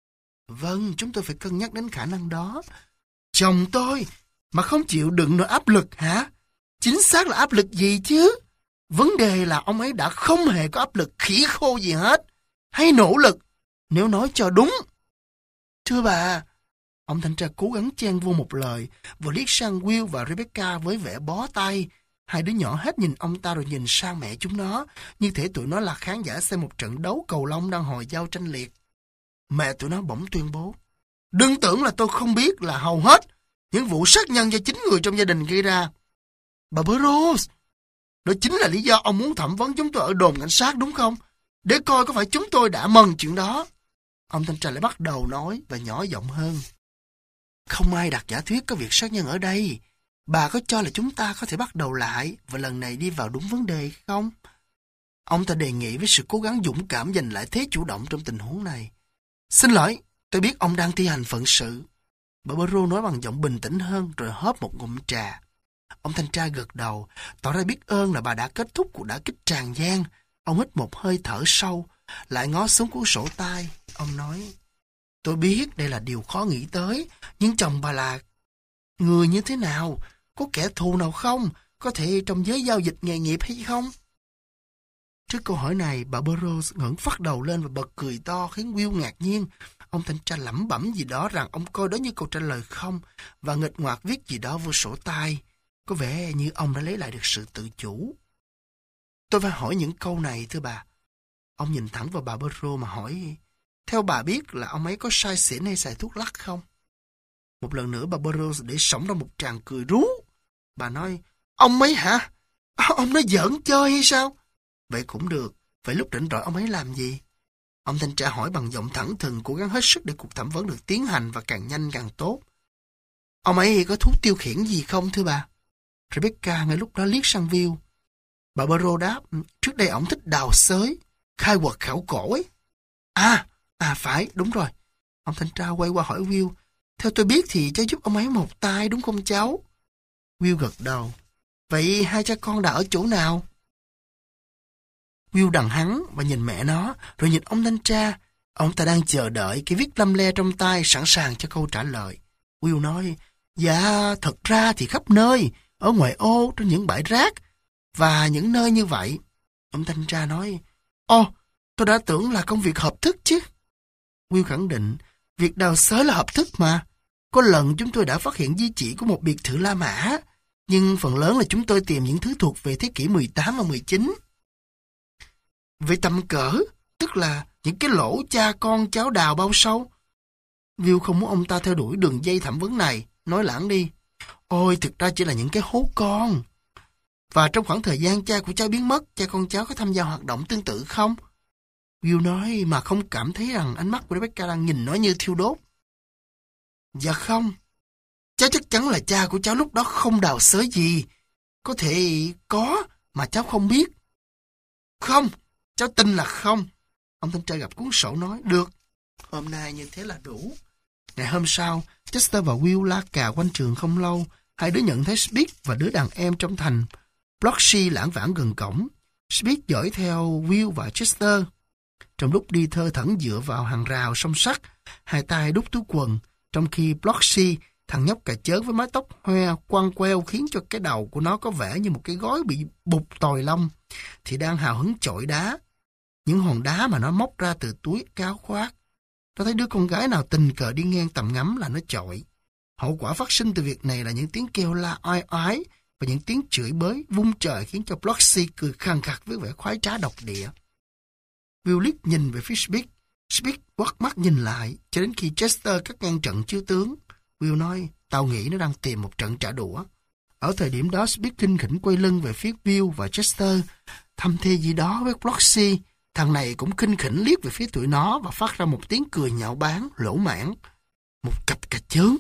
Vâng, chúng tôi phải cân nhắc đến khả năng đó. Chồng tôi mà không chịu đựng nổi áp lực hả? Chính xác là áp lực gì chứ? Vấn đề là ông ấy đã không hề có áp lực khỉ khô gì hết. Hay nỗ lực, nếu nói cho đúng. Thưa bà, ông thanh tra cố gắng chen vô một lời, vừa liếc sang Will và Rebecca với vẻ bó tay. Hai đứa nhỏ hết nhìn ông ta rồi nhìn sang mẹ chúng nó, như thể tụi nó là khán giả xem một trận đấu cầu lông đang hồi giao tranh liệt. Mẹ tụi nó bỗng tuyên bố, đừng tưởng là tôi không biết là hầu hết những vụ sát nhân do chính người trong gia đình gây ra. Bà Burroughs, đó chính là lý do ông muốn thẩm vấn chúng tôi ở đồn cảnh sát đúng không? Để coi có phải chúng tôi đã mần chuyện đó. Ông thanh tra lại bắt đầu nói và nhỏ giọng hơn. Không ai đặt giả thuyết có việc sát nhân ở đây. Bà có cho là chúng ta có thể bắt đầu lại và lần này đi vào đúng vấn đề không? Ông ta đề nghị với sự cố gắng dũng cảm giành lại thế chủ động trong tình huống này. Xin lỗi, tôi biết ông đang thi hành phận sự. Bà Burroughs nói bằng giọng bình tĩnh hơn rồi hớp một ngụm trà. Ông thanh tra gật đầu, tỏ ra biết ơn là bà đã kết thúc cuộc đả kích tràn gian. Ông hít một hơi thở sâu, lại ngó xuống cuốn sổ tay. Ông nói, tôi biết đây là điều khó nghĩ tới, nhưng chồng bà là người như thế nào? Có kẻ thù nào không? Có thể trong giới giao dịch nghề nghiệp hay không? Trước câu hỏi này, bà Burroughs ngẩng phát đầu lên và bật cười to khiến Will ngạc nhiên. Ông thanh tra lẩm bẩm gì đó rằng ông coi đó như câu trả lời không và nghịch ngoạc viết gì đó vô sổ tay. Có vẻ như ông đã lấy lại được sự tự chủ. Tôi phải hỏi những câu này thưa bà. Ông nhìn thẳng vào bà Burroughs mà hỏi, theo bà biết là ông ấy có say xỉn hay xài thuốc lắc không? Một lần nữa bà Burroughs để sổng ra một tràng cười rú. Bà nói, ông ấy hả? Ông nói giỡn chơi hay sao? Vậy cũng được. Vậy lúc rảnh rỗi ông ấy làm gì? Ông thanh tra hỏi bằng giọng thẳng thừng, cố gắng hết sức để cuộc thẩm vấn được tiến hành và càng nhanh càng tốt. Ông ấy có thuốc tiêu khiển gì không thưa bà? Rebecca ngay lúc đó liếc sang Will. Bà Barrow đáp, trước đây ổng thích đào xới, khai quật khảo cổ ấy. Phải, đúng rồi. Ông thanh tra quay qua hỏi Will, theo tôi biết thì cháu giúp ông ấy một tay đúng không cháu? Will gật đầu. Vậy hai cha con đã ở chỗ nào? Will đằng hắn và nhìn mẹ nó, rồi nhìn ông thanh tra. Ông ta đang chờ đợi cái viết lăm le trong tay sẵn sàng cho câu trả lời. Will nói, dạ, thật ra thì khắp nơi, ở ngoại ô, trên những bãi rác, và những nơi như vậy. Ông thanh tra nói, tôi đã tưởng là công việc hợp thức chứ. Will khẳng định, việc đào xới là hợp thức mà. Có lần chúng tôi đã phát hiện di chỉ của một biệt thự La Mã, nhưng phần lớn là chúng tôi tìm những thứ thuộc về thế kỷ 18 và 19. Vậy tầm cỡ, tức là những cái lỗ cha con cháu đào bao sâu? Will không muốn ông ta theo đuổi đường dây thẩm vấn này, nói lãng đi. Ôi, thực ra chỉ là những cái hố con. Và trong khoảng thời gian cha của cháu biến mất, cha con cháu có tham gia hoạt động tương tự không? Will nói mà không cảm thấy rằng ánh mắt của Rebecca đang nhìn nó như thiêu đốt. Dạ không. Cháu chắc chắn là cha của cháu lúc đó không đào xới gì. Có thể có mà cháu không biết. Không, cháu tin là không. Ông thanh tra gặp cuốn sổ nói, được. Hôm nay như thế là đủ. Ngày hôm sau, Chester và Will la cà quanh trường không lâu. Hai đứa nhận thấy Smith và đứa đàn em trong thành Blocksy lãng vãng gần cổng. Smith dõi theo Will và Chester. Trong lúc đi thơ thẩn dựa vào hàng rào song sắt, hai tay đút túi quần, trong khi Blocksy, thằng nhóc cà chớn với mái tóc hoe quăng queo khiến cho cái đầu của nó có vẻ như một cái gói bị bục tòi lông, thì đang hào hứng chọi đá. Những hòn đá mà nó móc ra từ túi áo khoác. Nó thấy đứa con gái nào tình cờ đi ngang tầm ngắm là nó chọi. Hậu quả phát sinh từ việc này là những tiếng kêu la oai oái và những tiếng chửi bới vung trời khiến cho Blocksy cười khàn khặt với vẻ khoái trá độc địa. Will liếc nhìn về phía Smith. Smith quắt mắt nhìn lại cho đến khi Chester cắt ngang trận chiếu tướng. Will nói, tao nghĩ nó đang tìm một trận trả đũa. Ở thời điểm đó, Smith khinh khỉnh quay lưng về phía Will và Chester, thầm thì gì đó với Blocksy. Thằng này cũng khinh khỉnh liếc về phía tụi nó và phát ra một tiếng cười nhạo báng, lỗ mãng. Một cặp cà chớn.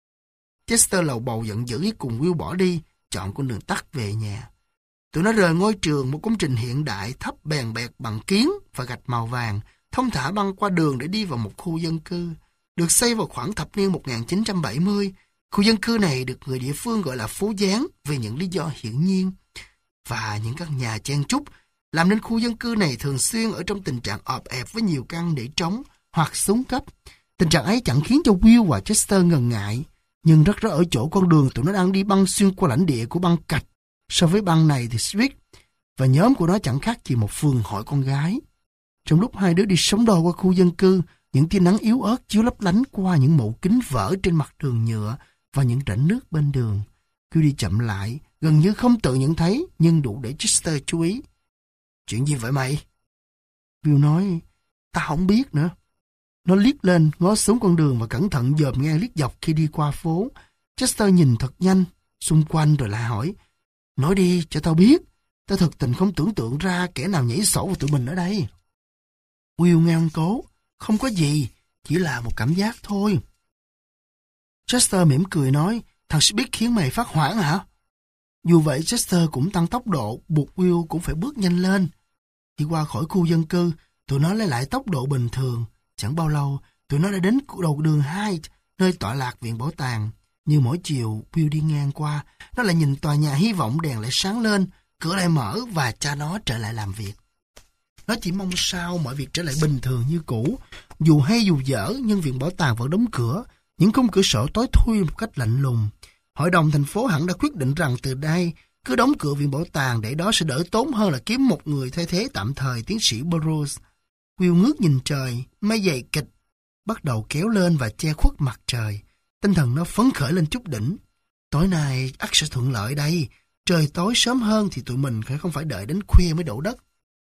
Chester lầu bầu giận dữ cùng Will bỏ đi, chọn con đường tắt về nhà. Tụi nó rời ngôi trường, một công trình hiện đại thấp bèn bẹt bằng kiến và gạch màu vàng, thông thả băng qua đường để đi vào một khu dân cư. Được xây vào khoảng thập niên 1970, khu dân cư này được người địa phương gọi là phố Gián vì những lý do hiển nhiên. Và những căn nhà chen chúc làm nên khu dân cư này thường xuyên ở trong tình trạng ọp ẹp với nhiều căn để trống hoặc xuống cấp. Tình trạng ấy chẳng khiến cho Will và Chester ngần ngại, nhưng rất rõ ở chỗ con đường tụi nó đang đi băng xuyên qua lãnh địa của băng cạch. So với băng này thì Smith và nhóm của nó chẳng khác gì một phường hội con gái. Trong lúc hai đứa đi sóng đôi qua khu dân cư, những tia nắng yếu ớt chiếu lấp lánh qua những mẩu kính vỡ trên mặt đường nhựa và những rãnh nước bên đường. Khi đi chậm lại, gần như không tự nhận thấy, nhưng đủ để Chester chú ý. Chuyện gì vậy mày? Will nói, ta không biết nữa. Nó liếc lên, ngó xuống con đường và cẩn thận dòm ngang liếc dọc khi đi qua phố. Chester nhìn thật nhanh, xung quanh rồi lại hỏi, nói đi cho tao biết, tao thực tình không tưởng tượng ra kẻ nào nhảy sổ vào tụi mình ở đây. Will ngang cố, không có gì, chỉ là một cảm giác thôi. Chester mỉm cười nói, thằng Smith khiến mày phát hoảng hả? Dù vậy Chester cũng tăng tốc độ, buộc Will cũng phải bước nhanh lên. Khi qua khỏi khu dân cư, tụi nó lấy lại tốc độ bình thường. Chẳng bao lâu, tụi nó đã đến đầu đường Hyde, nơi tọa lạc viện bảo tàng. Như mỗi chiều, Will đi ngang qua, nó lại nhìn tòa nhà hy vọng đèn lại sáng lên, cửa lại mở và cha nó trở lại làm việc. Nó chỉ mong sao mọi việc trở lại bình thường như cũ. Dù hay dù dở, nhưng viện bảo tàng vẫn đóng cửa, những khung cửa sổ tối thui một cách lạnh lùng. Hội đồng thành phố hẳn đã quyết định rằng từ đây, cứ đóng cửa viện bảo tàng để đó sẽ đỡ tốn hơn là kiếm một người thay thế tạm thời tiến sĩ Burroughs. Will ngước nhìn trời, mây dày kịch, bắt đầu kéo lên và che khuất mặt trời. Tinh thần nó phấn khởi lên chút đỉnh. Tối nay ắt sẽ thuận lợi đây. Trời tối sớm hơn thì tụi mình không phải đợi đến khuya mới đổ đất.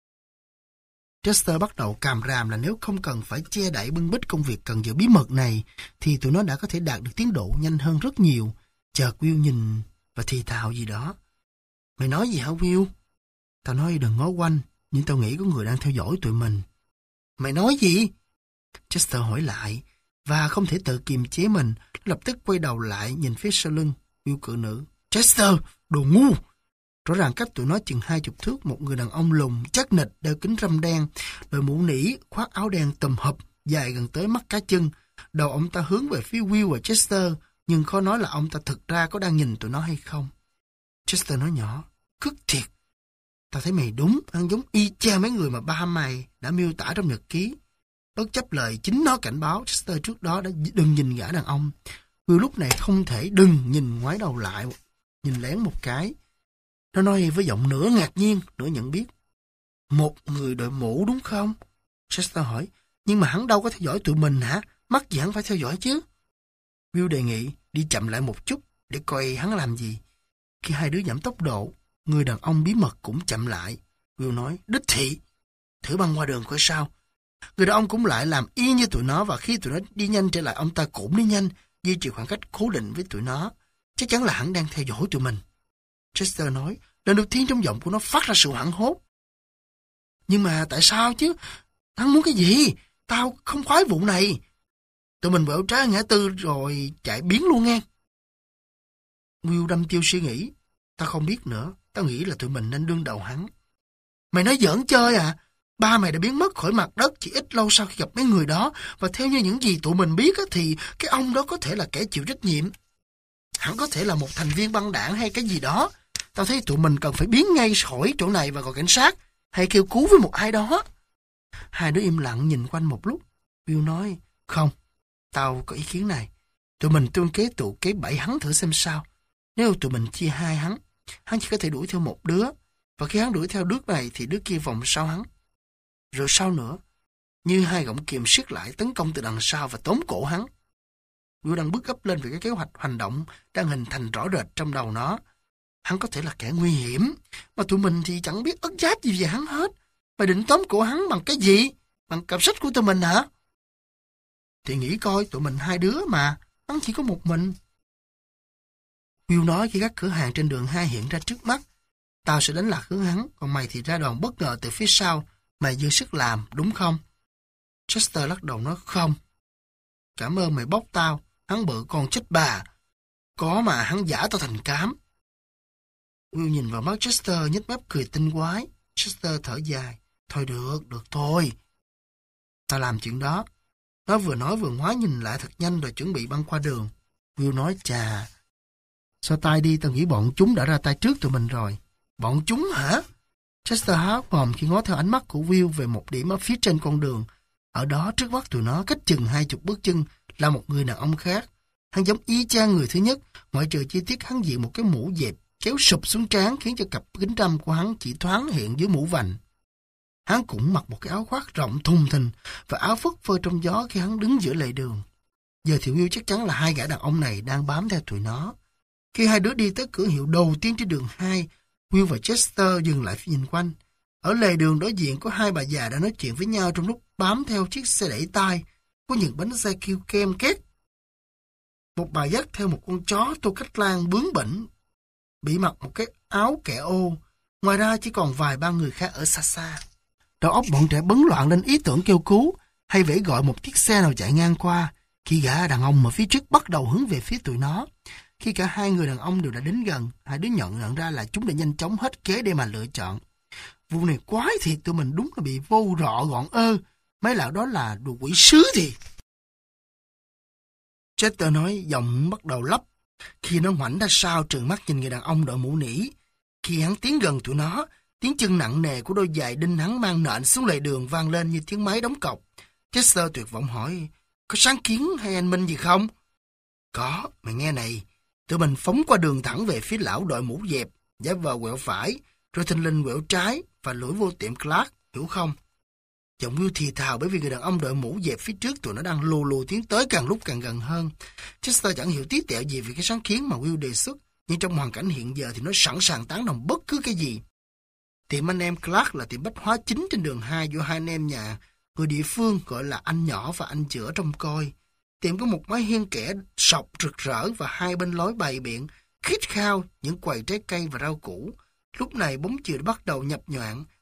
Chester bắt đầu càm ràm là nếu không cần phải che đậy bưng bít công việc cần giữ bí mật này, thì tụi nó đã có thể đạt được tiến độ nhanh hơn rất nhiều. Chợt Will nhìn và thì thào gì đó. Mày nói gì hả Will? Tao nói đừng ngó quanh, nhưng tao nghĩ có người đang theo dõi tụi mình. Mày nói gì? Chester hỏi lại, và không thể tự kiềm chế mình, lập tức quay đầu lại nhìn phía sau lưng. Will cự nữ. Chester, đồ ngu! Rõ ràng cách tụi nó chừng 20 thước, một người đàn ông lùn, chắc nịch, đeo kính râm đen, đội mũ nỉ, khoác áo đen tùm hụp, dài gần tới mắt cá chân. Đầu ông ta hướng về phía Will và Chester, nhưng khó nói là ông ta thực ra có đang nhìn tụi nó hay không. Chester nói nhỏ, cứt thiệt. Tao thấy mày đúng, ăn giống y chang mấy người mà ba mày đã miêu tả trong nhật ký. Bất chấp lời chính nó cảnh báo, Chester trước đó đã đừng nhìn gã đàn ông. Will lúc này không thể đừng nhìn ngoái đầu lại, nhìn lén một cái. Nó nói với giọng nửa ngạc nhiên, nửa nhận biết. Một người đội mũ đúng không? Chester hỏi, nhưng mà hắn đâu có theo dõi tụi mình hả? Mắc gì hắn phải theo dõi chứ? Will đề nghị đi chậm lại một chút để coi hắn làm gì. Khi hai đứa giảm tốc độ, người đàn ông bí mật cũng chậm lại. Will nói, đích thị, thử băng qua đường coi sao. Người đàn ông cũng lại làm y như tụi nó, và khi tụi nó đi nhanh trở lại, ông ta cũng đi nhanh, duy trì khoảng cách cố định với tụi nó. Chắc chắn là hắn đang theo dõi tụi mình. Chester nói, lần đầu tiên trong giọng của nó phát ra sự hoảng hốt. Nhưng mà tại sao chứ? Hắn muốn cái gì? Tao không khoái vụ này. Tụi mình quẹo trái ngã tư rồi chạy biến luôn nghe. Will đăm chiêu suy nghĩ. Tao không biết nữa. Tao nghĩ là tụi mình nên đương đầu hắn. Mày nói giỡn chơi à? Ba mày đã biến mất khỏi mặt đất chỉ ít lâu sau khi gặp mấy người đó. Và theo như những gì tụi mình biết thì cái ông đó có thể là kẻ chịu trách nhiệm. Hắn có thể là một thành viên băng đảng hay cái gì đó. Tao thấy tụi mình cần phải biến ngay khỏi chỗ này và gọi cảnh sát, hay kêu cứu với một ai đó. Hai đứa im lặng nhìn quanh một lúc. Will nói, không, tao có ý kiến này. Tụi mình tương kế tụ kế bẫy hắn thử xem sao. Nếu tụi mình chia hai hắn chỉ có thể đuổi theo một đứa. Và khi hắn đuổi theo đứa này thì đứa kia vòng sau hắn. Rồi sau nữa, như hai gọng kìm siết lại tấn công từ đằng sau và tóm cổ hắn. Will đang bước gấp lên về cái kế hoạch hành động đang hình thành rõ rệt trong đầu nó. Hắn có thể là kẻ nguy hiểm, mà tụi mình thì chẳng biết ớt giáp gì về hắn hết. Mày định tóm cổ hắn bằng cái gì? Bằng cặp sách của tụi mình hả? Thì nghĩ coi, tụi mình hai đứa mà, hắn chỉ có một mình. Will nói khi các cửa hàng trên đường 2 hiện ra trước mắt. Tao sẽ đánh lạc hướng hắn, còn mày thì ra đòn bất ngờ từ phía sau. Mày dư sức làm, đúng không? Chester lắc đầu nói không. Cảm ơn mày bóc tao, hắn bự con chết bà. Có mà hắn giả tao thành cám. Will nhìn vào mắt Chester nhếch mép cười tinh quái. Chester thở dài. Thôi được thôi. Tao làm chuyện đó. Nó vừa nói vừa ngoái nhìn lại thật nhanh rồi chuẩn bị băng qua đường. Will nói chà. Sao tay đi, tao nghĩ bọn chúng đã ra tay trước tụi mình rồi. Bọn chúng hả? Chester há hốc mồm khi ngó theo ánh mắt của Will về một điểm ở phía trên con đường. Ở đó trước mắt tụi nó cách chừng 20 bước chân là một người đàn ông khác. Hắn giống y chang người thứ nhất, ngoại trừ chi tiết hắn diện một cái mũ dẹp kéo sụp xuống trán khiến cho cặp kính râm của hắn chỉ thoáng hiện dưới mũ vành. Hắn cũng mặc một cái áo khoác rộng thùng thình và áo phất phơ trong gió khi hắn đứng giữa lề đường. Giờ thì Will chắc chắn là hai gã đàn ông này đang bám theo tụi nó. Khi hai đứa đi tới cửa hiệu đầu tiên trên đường 2, Will và Chester dừng lại nhìn quanh. Ở lề đường đối diện có hai bà già đã nói chuyện với nhau trong lúc bám theo chiếc xe đẩy tay, có những bánh xe kêu kem két. Một bà dắt theo một con chó Tô Cách Lan bướng bỉnh, bị mặc một cái áo kẻ ô. Ngoài ra chỉ còn vài ba người khác ở xa xa. Đầu óc bọn trẻ bấn loạn lên ý tưởng kêu cứu, hay vẫy gọi một chiếc xe nào chạy ngang qua, khi gã đàn ông ở phía trước bắt đầu hướng về phía tụi nó. Khi cả hai người đàn ông đều đã đến gần, hai đứa nhận ra là chúng đã nhanh chóng hết kế để mà lựa chọn. Vụ này quái thiệt, tụi mình đúng là bị vô rọ gọn ơ. Mấy lão đó là đồ quỷ sứ thì. Chester nói giọng bắt đầu lắp. Khi nó ngoảnh ra sau trừng mắt nhìn người đàn ông đội mũ nỉ. Khi hắn tiến gần tụi nó, tiếng chân nặng nề của đôi giày đinh hắn mang nện xuống lề đường vang lên như tiếng máy đóng cọc. Chester tuyệt vọng hỏi, có sáng kiến hay anh minh gì không? Có, mày nghe này. Tụi mình phóng qua đường thẳng về phía lão đội mũ dẹp, giả vờ quẹo phải, rồi thình lình quẹo trái và lủi vô tiệm Clark, hiểu không? Giọng Will thì thào bởi vì người đàn ông đội mũ dẹp phía trước tụi nó đang lù lù tiến tới càng lúc càng gần hơn. Chester chẳng hiểu tí tẹo gì về cái sáng kiến mà Will đề xuất, nhưng trong hoàn cảnh hiện giờ thì nó sẵn sàng tán đồng bất cứ cái gì. Tiệm anh em Clark là tiệm bách hóa chính trên đường 2 do hai anh em nhà người địa phương gọi là anh nhỏ và anh chữa trông coi. Tiệm có một mái hiên kẻ sọc rực rỡ và hai bên lối bày biện khít khao những quầy trái cây và rau củ. Lúc này bóng chiều đã bắt đầu nhập nhoạng,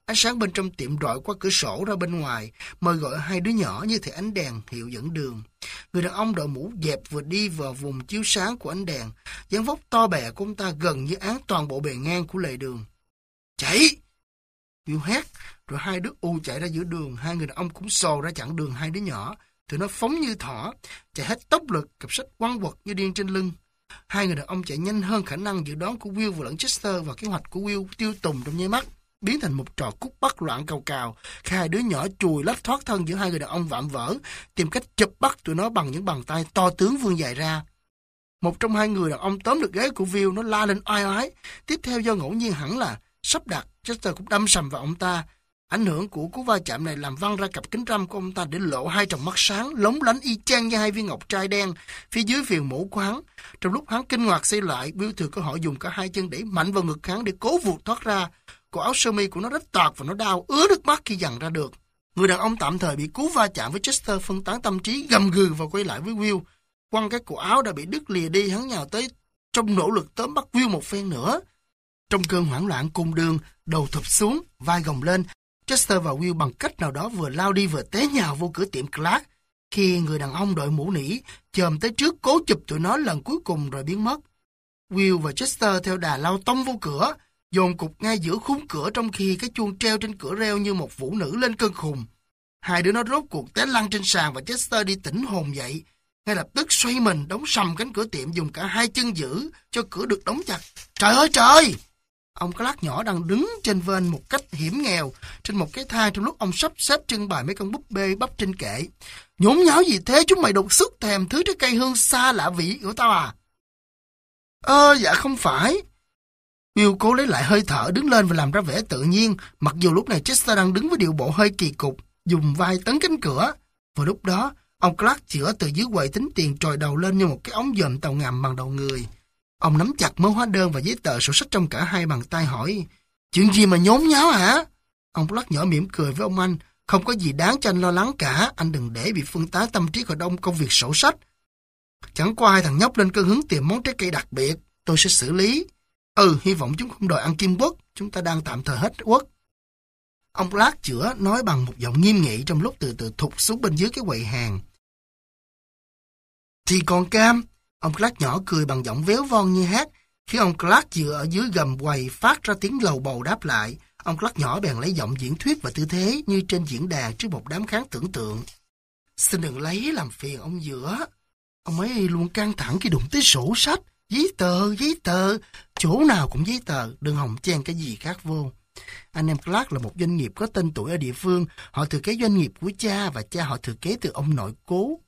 Ánh sáng bên trong tiệm rọi qua cửa sổ ra bên ngoài, mời gọi hai đứa nhỏ như thể ánh đèn hiệu dẫn đường. Người đàn ông đội mũ dẹp vừa đi vào vùng chiếu sáng của ánh đèn. Dáng vóc to bè của ông ta gần như án toàn bộ bề ngang của lề đường. Chạy! Will hét, rồi hai đứa chạy ra giữa đường. Hai người đàn ông cũng sồ ra chặn đường hai đứa nhỏ. Tụi nó phóng như thỏ, chạy hết tốc lực, cặp sách quăng quật như điên trên lưng. Hai người đàn ông chạy nhanh hơn khả năng dự đoán của Will và lẫn Chester, và kế hoạch của Will tiêu tùng trong nháy mắt, biến thành một trò cút bắt loạn cào cào. Khi hai đứa nhỏ chùi lách thoát thân giữa hai người đàn ông vạm vỡ, tìm cách chụp bắt tụi nó bằng những bàn tay to tướng vươn dài ra. Một trong hai người đàn ông tóm được ghế của Will, nó la lên oai oái. Tiếp theo, do ngẫu nhiên hẳn là sắp đặt, Chester cũng đâm sầm vào ông ta. Ảnh hưởng của cú va chạm này làm văng ra cặp kính râm của ông ta để lộ hai tròng mắt sáng lóng lánh y chang như hai viên ngọc trai đen phía dưới viền mũ của hắn. Trong lúc hắn kinh ngạc xây lại, Will thừa cơ hội dùng cả hai chân đẩy mạnh vào ngực hắn để cố vụt thoát ra. Cổ áo sơ mi của nó rách toạc và nó đau ứa nước mắt khi dằn ra được. Người đàn ông tạm thời bị cú va chạm với Chester phân tán tâm trí, gầm gừ và quay lại với Will. Quăng cái cổ áo đã bị đứt lìa đi, hắn nhào tới trong nỗ lực tóm bắt Will một phen nữa. Trong cơn hoảng loạn cùng đường, đầu thụp xuống, vai gồng lên, Chester và Will bằng cách nào đó vừa lao đi vừa té nhào vô cửa tiệm Clark. Khi người đàn ông đội mũ nỉ chồm tới trước cố chụp tụi nó lần cuối cùng rồi biến mất. Will và Chester theo đà lao tông vô cửa, dồn cục ngay giữa khung cửa, trong khi cái chuông treo trên cửa reo như một vũ nữ lên cơn khùng. Hai đứa nó rốt cuộc té lăn trên sàn và Chester đi tỉnh hồn dậy. Ngay lập tức xoay mình đóng sầm cánh cửa tiệm, dùng cả hai chân giữ cho cửa được đóng chặt. Trời ơi trời! Ông Clark nhỏ đang đứng trên vên một cách hiểm nghèo trên một cái thang trong lúc ông sắp xếp trưng bày mấy con búp bê bắp trên kệ. Nhốn nháo gì thế, chúng mày đột xuất thèm thứ trái cây hương xa lạ vị của tao à? Dạ không phải. Will cố lấy lại hơi thở, đứng lên và làm ra vẻ tự nhiên, mặc dù lúc này Chester đang đứng với điệu bộ hơi kỳ cục, dùng vai tấn cánh cửa. Vào lúc đó, ông Clark chữa từ dưới quầy tính tiền trồi đầu lên như một cái ống dòm tàu ngầm bằng đầu người. Ông nắm chặt mớ hóa đơn và giấy tờ sổ sách trong cả hai bàn tay, hỏi: Chuyện gì mà nhốn nháo hả? Ông Clark nhỏ mỉm cười với ông anh: Không có gì đáng cho anh lo lắng cả, anh đừng để bị phân tán tâm trí khỏi đông công việc sổ sách. Chẳng qua hai thằng nhóc lên cơn hứng tìm món trái cây đặc biệt, tôi sẽ xử lý. Hy vọng chúng không đòi ăn kim quất, chúng ta đang tạm thời hết quất. Ông Clark chữa nói bằng một giọng nghiêm nghị trong lúc từ từ thụt xuống bên dưới cái quầy hàng. Thì còn cam. Ông Clark nhỏ cười bằng giọng véo von như hát. Khi ông Clark dựa ở dưới gầm quầy phát ra tiếng lầu bầu đáp lại, ông Clark nhỏ bèn lấy giọng diễn thuyết và tư thế như trên diễn đàn trước một đám khán tưởng tượng. Xin đừng lấy làm phiền ông giữa. Ông ấy luôn căng thẳng khi đụng tới sổ sách. Giấy tờ, chỗ nào cũng giấy tờ, đừng hòng chen cái gì khác vô. Anh em Clark là một doanh nghiệp có tên tuổi ở địa phương, họ thừa kế doanh nghiệp của cha và cha họ thừa kế từ ông nội cố.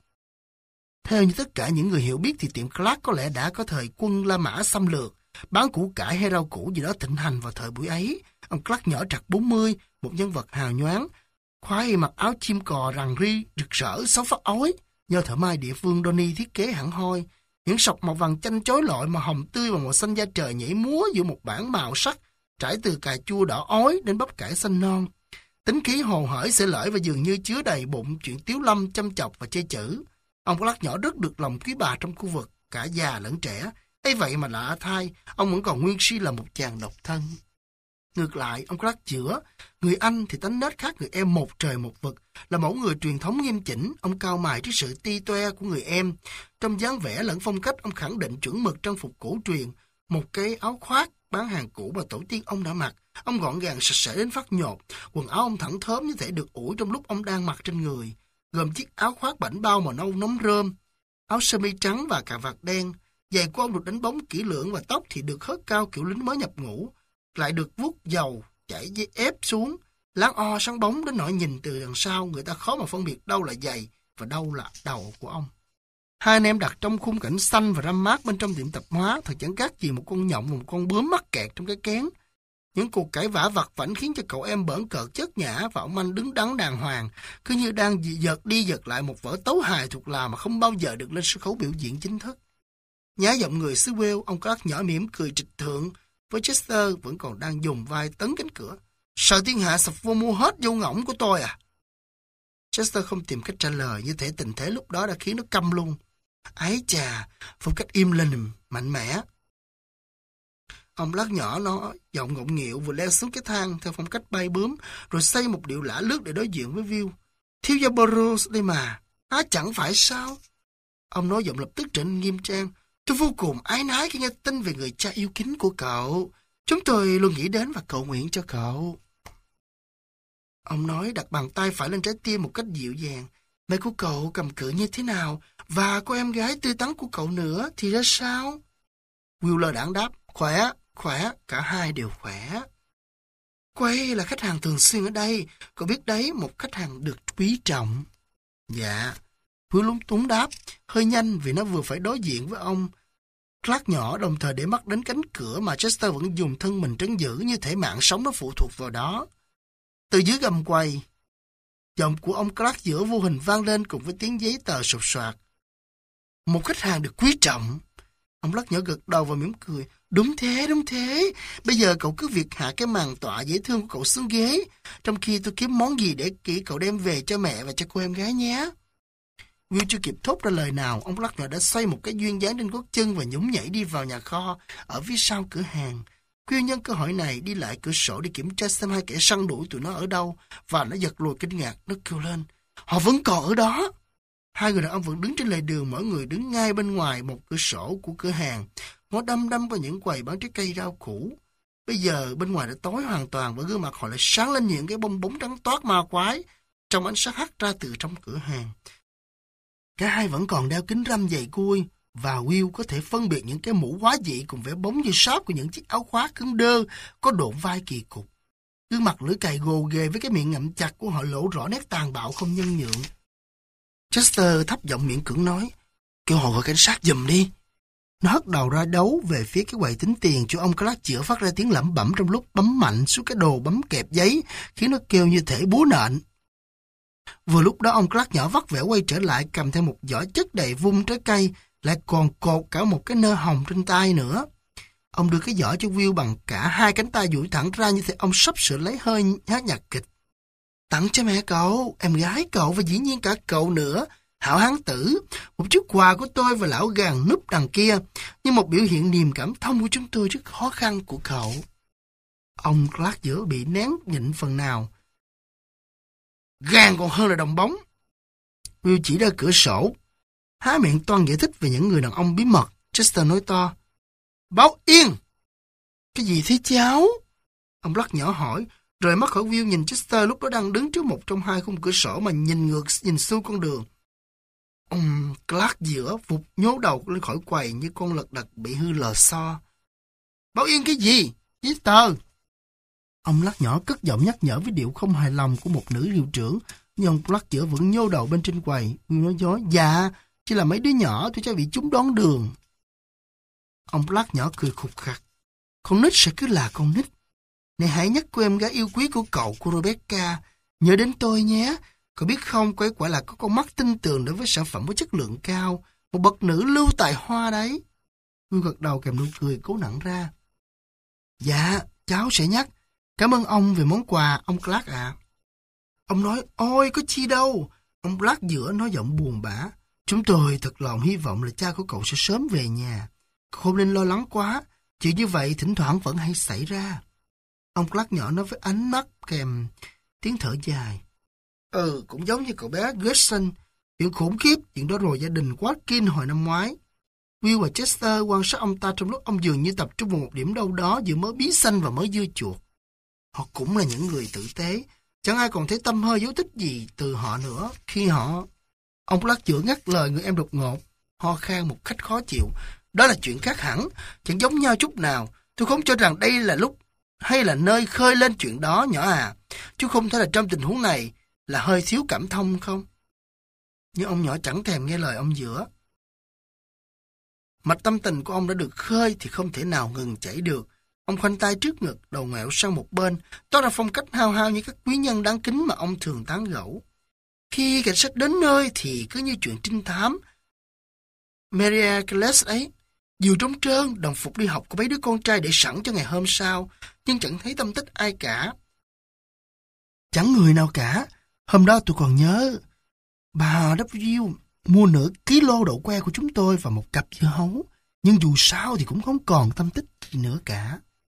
Theo như tất cả những người hiểu biết thì tiệm Clark có lẽ đã có thời quân La Mã xâm lược, bán củ cải hay rau củ gì đó thịnh hành vào thời buổi ấy. Ông Clark nhỏ trạc 40, một nhân vật hào nhoáng, khoái mặc áo chim cò rằn ri, rực rỡ, xấu phát ói, nhờ thợ may địa phương Donny thiết kế hẳn hoi. Những sọc màu vàng chanh chói lọi mà hồng tươi và màu xanh da trời nhảy múa giữa một bảng màu sắc trải từ cà chua đỏ ói đến bắp cải xanh non. Tính khí hồ hởi xởi lởi và dường như chứa đầy bụng chuyện tiếu lâm, chăm chọc và chê chữ. Ông Clark nhỏ rất được lòng quý bà trong khu vực, cả già lẫn trẻ. Ấy vậy mà lạ thay, ông vẫn còn nguyên si là một chàng độc thân. Ngược lại, ông Clark chữa, người anh thì tánh nết khác người em một trời một vực, là mẫu người truyền thống nghiêm chỉnh. Ông cao mày trước sự ti toe của người em. Trong dáng vẻ lẫn phong cách, ông khẳng định chuẩn mực trang phục cổ truyền. Một cái áo khoác bán hàng cũ mà tổ tiên ông đã mặc. Ông gọn gàng sạch sẽ đến phát nhột. Quần áo ông thẳng thớm như thể được ủi trong lúc ông đang mặc trên người, gồm chiếc áo khoác bảnh bao màu nâu nóng rơm, áo sơ mi trắng và cà vạt đen. Giày của ông được đánh bóng kỹ lưỡng và tóc thì được hớt cao kiểu lính mới nhập ngũ, lại được vuốt dầu chảy dây ép xuống, láng o sáng bóng đến nỗi nhìn từ đằng sau người ta khó mà phân biệt đâu là giày và đâu là đầu của ông. Hai anh em đặt trong khung cảnh xanh và râm mát bên trong tiệm tạp hóa, thật chẳng khác gì một con nhộng và một con bướm mắc kẹt trong cái kén. Những cuộc cãi vã vặt vãnh khiến cho cậu em bỡn cợt chất nhã và ông anh đứng đắn đàng hoàng, cứ như đang giật đi giật lại một vở tấu hài thuộc lào mà không bao giờ được lên sân khấu biểu diễn chính thức. Nhá giọng người xứ Wales, ông Clark nhỏ mỉm cười trịch thượng với Chester vẫn còn đang dùng vai tấn cánh cửa. Sợ thiên hạ sập vô mua hết vô ngỗng của tôi à? Chester không tìm cách trả lời, như thể tình thế lúc đó đã khiến nó câm luôn. Ái chà, phong cách im lìm, mạnh mẽ. Ông lát nhỏ nó giọng ngọng nghịu vừa leo xuống cái thang theo phong cách bay bướm, rồi xây một điệu lả lướt để đối diện với Will. Thiếu gia Burroughs đây mà. Chẳng phải sao? Ông nói giọng lập tức trở nên nghiêm trang. Tôi vô cùng áy náy khi nghe tin về người cha yêu kính của cậu. Chúng tôi luôn nghĩ đến và cầu nguyện cho cậu. Ông nói đặt bàn tay phải lên trái tim một cách dịu dàng. Mẹ của cậu cầm cự như thế nào? Và cô em gái tươi tắn của cậu nữa thì ra sao? Will lơ đãng đáp. Khỏe, cả hai đều khỏe. Cô ấy là khách hàng thường xuyên ở đây. Cậu biết đấy, một khách hàng được quý trọng. Dạ. Will lúng túng đáp, hơi nhanh vì nó vừa phải đối diện với ông Clark nhỏ, đồng thời để mắt đến cánh cửa mà Chester vẫn dùng thân mình trấn giữ, như thể mạng sống nó phụ thuộc vào đó. Từ dưới gầm quầy, giọng của ông Clark giữa vô hình vang lên cùng với tiếng giấy tờ sột soạt. Một khách hàng được quý trọng. Ông Clark nhỏ gật đầu và mỉm cười. Đúng thế. Bây giờ cậu cứ việc hạ cái màn tọa dễ thương của cậu xuống ghế, trong khi tôi kiếm món gì để cậu đem về cho mẹ và cho cô em gái nhé. Will chưa kịp thốt ra lời nào, ông Clark nhỏ đã xoay một cái duyên dáng trên gót chân và nhún nhảy đi vào nhà kho ở phía sau cửa hàng. Will nhân cơ hội này đi lại cửa sổ để kiểm tra xem hai kẻ săn đuổi tụi nó ở đâu, và nó giật lùi kinh ngạc, nó kêu lên. Họ vẫn còn ở đó. Hai người đàn ông vẫn đứng trên lề đường, mỗi người đứng ngay bên ngoài một cửa sổ của cửa hàng, ngó đăm đăm vào những quầy bán trái cây rau củ. Bây giờ bên ngoài đã tối hoàn toàn và gương mặt họ lại sáng lên những cái bong bóng trắng toát ma quái trong ánh sáng hắt ra từ trong cửa hàng. Cả hai vẫn còn đeo kính râm dày cui, và Will có thể phân biệt những cái mũ quá dị cùng vẻ bóng như sáp của những chiếc áo khoác cứng đơ có độn vai kỳ cục. Gương mặt lưỡi cày gồ ghề với cái miệng ngậm chặt của họ lộ rõ nét tàn bạo không nhân nhượng. Chester thấp giọng miễn cưỡng nói, kêu họ gọi cảnh sát giùm đi. Nó hất đầu ra đấu về phía cái quầy tính tiền, chỗ ông Clark chữa phát ra tiếng lẩm bẩm trong lúc bấm mạnh xuống cái đồ bấm kẹp giấy, khiến nó kêu như thể búa nện. Vừa lúc đó ông Clark nhỏ vắt vẻo quay trở lại, cầm theo một giỏ chất đầy vung trái cây, lại còn cột cả một cái nơ hồng trên tay nữa. Ông đưa cái giỏ cho Will bằng cả hai cánh tay duỗi thẳng ra, như thể ông sắp sửa lấy hơi hát nhạc kịch. Tặng cho mẹ cậu, em gái cậu và dĩ nhiên cả cậu nữa, hảo hán tử, một chút quà của tôi và lão gàn núp đằng kia, như một biểu hiện niềm cảm thông của chúng tôi trước khó khăn của cậu. Ông Clark giữa bị nén nhịn phần nào. Gan còn hơn là đồng bóng. Will chỉ ra cửa sổ, há miệng toan giải thích về những người đàn ông bí mật. Chester nói to, báo yên! Cái gì thế cháu? Ông Clark nhỏ hỏi, rồi mắt khỏi Will nhìn Chester lúc đó đang đứng trước một trong hai khung cửa sổ mà nhìn xuôi con đường. Ông Clark giữa vụt nhố đầu lên khỏi quầy như con lật đật bị hư lò xo. Báo yên cái gì? Giấy tờ! Ông Clark nhỏ cất giọng nhắc nhở với điệu không hài lòng của một nữ hiệu trưởng, nhưng ông Clark giữa vẫn nhô đầu bên trên quầy. Will nói dối, dạ, chỉ là mấy đứa nhỏ tôi cho bị chúng đón đường. Ông Clark nhỏ cười khục khặc. Con nít sẽ cứ là con nít. Này hãy nhắc cô em gái yêu quý của cậu, cô Rebecca. Nhớ đến tôi nhé. Cậu biết không, cô ấy quả là có con mắt tin tưởng đối với sản phẩm có chất lượng cao. Một bậc nữ lưu tài hoa đấy. Will gật đầu kèm nụ cười cố nặng ra. Dạ, cháu sẽ nhắc. Cảm ơn ông về món quà, ông Clark ạ. Ông nói, ôi có chi đâu. Ông Clark giữa nói giọng buồn bã. Chúng tôi thật lòng hy vọng là cha của cậu sẽ sớm về nhà. Không nên lo lắng quá. Chuyện như vậy thỉnh thoảng vẫn hay xảy ra. Ông Clark nhỏ nói với ánh mắt kèm tiếng thở dài. Cũng giống như cậu bé Gerson. Chuyện khủng khiếp, chuyện đó rồi gia đình Watkin hồi năm ngoái. Will và Chester quan sát ông ta trong lúc ông dường như tập trung vào một điểm đâu đó giữa mớ bí xanh và mớ dưa chuột. Họ cũng là những người tử tế. Chẳng ai còn thấy tăm hơi dấu tích gì từ họ nữa khi họ... Ông Clark chữa ngắt lời người em đột ngột, ho khan một cách khó chịu. Đó là chuyện khác hẳn, chẳng giống nhau chút nào. Tôi không cho rằng đây là lúc hay là nơi khơi lên chuyện đó, nhỏ à. Chứ không thể là trong tình huống này là hơi thiếu cảm thông không? Nhưng ông nhỏ chẳng thèm nghe lời ông giữa. Mạch tâm tình của ông đã được khơi thì không thể nào ngừng chảy được. Ông khoanh tay trước ngực, đầu ngoẹo sang một bên, toát ra phong cách hao hao như các quý nhân đáng kính mà ông thường tán gẫu. Khi cảnh sát đến nơi thì cứ như chuyện trinh thám. Maria Calais ấy, diều trống trơn, đồng phục đi học của mấy đứa con trai để sẵn cho ngày hôm sau, nhưng chẳng thấy tâm tích ai cả. Chẳng người nào cả. Hôm đó tôi còn nhớ, bà W mua nửa kilo đậu que của chúng tôi và một cặp dưa hấu, nhưng dù sao thì cũng không còn tâm tích gì nữa cả.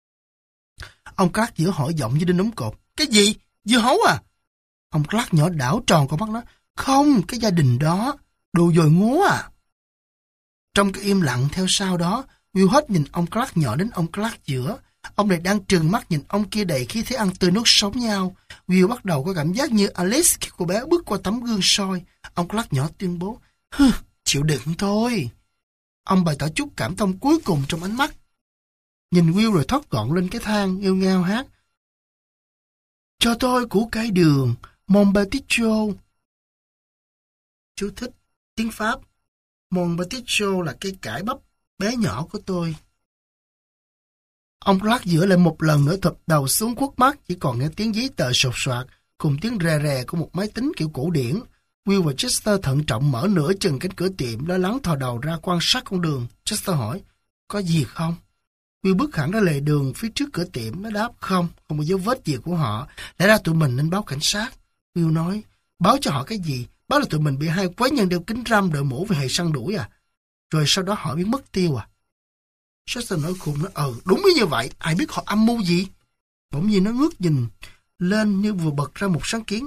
Ông Clark giữa hỏi giọng như đinh đóng cột. Cái gì? Dưa hấu à? Ông Clark nhỏ đảo tròn con mắt nói. Không, cái gia đình đó. Đồ dồi ngố à? Trong cái im lặng theo sau đó, Will hết nhìn ông Clark nhỏ đến ông Clark giữa. Ông này đang trừng mắt nhìn ông kia đầy khi thấy ăn tươi nuốt sống nhau. Will bắt đầu có cảm giác như Alice khi cô bé bước qua tấm gương soi. Ông Clark nhỏ tuyên bố. Chịu đựng thôi. Ông bày tỏ chút cảm thông cuối cùng trong ánh mắt. Nhìn Will rồi thoát gọn lên cái thang, nghêu ngao hát. Cho tôi củ cải đường, mon peticho. Chú thích, tiếng Pháp. Mon peticho là cây cải bắp bé nhỏ của tôi. Ông Clark giữa lại một lần nữa thụp đầu xuống khuất mắt, chỉ còn nghe tiếng giấy tờ sột soạt cùng tiếng rè rè của một máy tính kiểu cổ điển. Will và Chester thận trọng mở nửa chừng cánh cửa tiệm, lo lắng thò đầu ra quan sát con đường. Chester hỏi, có gì không? Will bước hẳn ra lề đường phía trước cửa tiệm, nó đáp, không có dấu vết gì của họ. Lẽ ra tụi mình nên báo cảnh sát. Will nói, báo cho họ cái gì? Báo là tụi mình bị hai quái nhân đeo kính râm đội mũ và hề săn đuổi à? Rồi sau đó họ biến mất tiêu à? Chester nói khùng nói, đúng như vậy, ai biết họ âm mưu gì? Bỗng nhiên nó ngước nhìn lên như vừa bật ra một sáng kiến.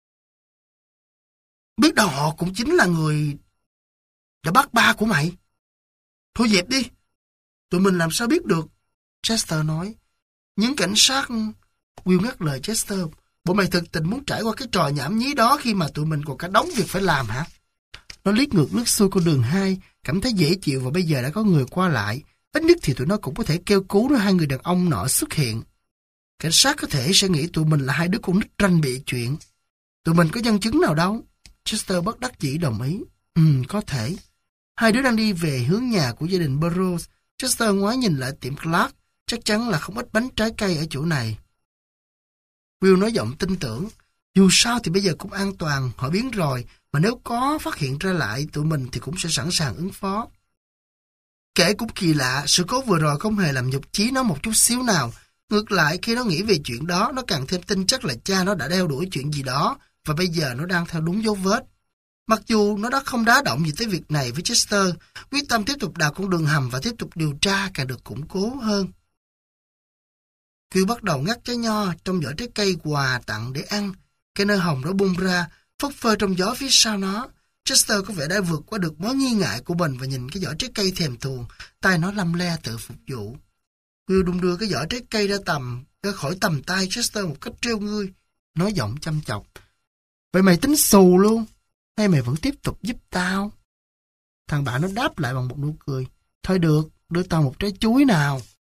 Biết đâu họ cũng chính là người đã bắt ba của mày. Thôi dẹp đi, tụi mình làm sao biết được? Chester nói. Những cảnh sát... Will ngắt lời Chester. Bộ mày thực tình muốn trải qua cái trò nhảm nhí đó khi mà tụi mình còn cả đống việc phải làm hả? Nó liếc ngược lướt xuôi con đường 2, cảm thấy dễ chịu và bây giờ đã có người qua lại. Ít nhất thì tụi nó cũng có thể kêu cứu nếu hai người đàn ông nọ xuất hiện. Cảnh sát có thể sẽ nghĩ tụi mình là hai đứa con nít tranh bịa chuyện. Tụi mình có nhân chứng nào đâu? Chester bất đắc dĩ đồng ý. Có thể. Hai đứa đang đi về hướng nhà của gia đình Burroughs. Chester ngoái nhìn lại tiệm Clark. Chắc chắn là không ít bánh trái cây ở chỗ này. Will nói giọng tin tưởng. Dù sao thì bây giờ cũng an toàn. Họ biến rồi. Mà nếu có phát hiện ra lại tụi mình thì cũng sẽ sẵn sàng ứng phó. Kể cũng kỳ lạ. Sự cố vừa rồi không hề làm nhục chí nó một chút xíu nào. Ngược lại khi nó nghĩ về chuyện đó, nó càng thêm tin chắc là cha nó đã đeo đuổi chuyện gì đó. Và bây giờ nó đang theo đúng dấu vết. Mặc dù nó đã không đá động gì tới việc này với Chester, quyết tâm tiếp tục đào con đường hầm và tiếp tục điều tra càng được củng cố hơn. Will bắt đầu ngắt trái nho trong giỏ trái cây quà tặng để ăn. Cây nơ hồng nó bung ra, phất phơ trong gió phía sau nó. Chester có vẻ đã vượt qua được mối nghi ngại của mình và nhìn cái giỏ trái cây thèm thuồng, tay nó lăm le tự phục vụ. Will đung đưa cái giỏ trái cây ra khỏi tầm tay Chester một cách trêu ngươi, nói giọng chăm chọc. Vậy mày tính xù luôn? Hay mày vẫn tiếp tục giúp tao? Thằng bạn nó đáp lại bằng một nụ cười. Thôi được, đưa tao một trái chuối nào.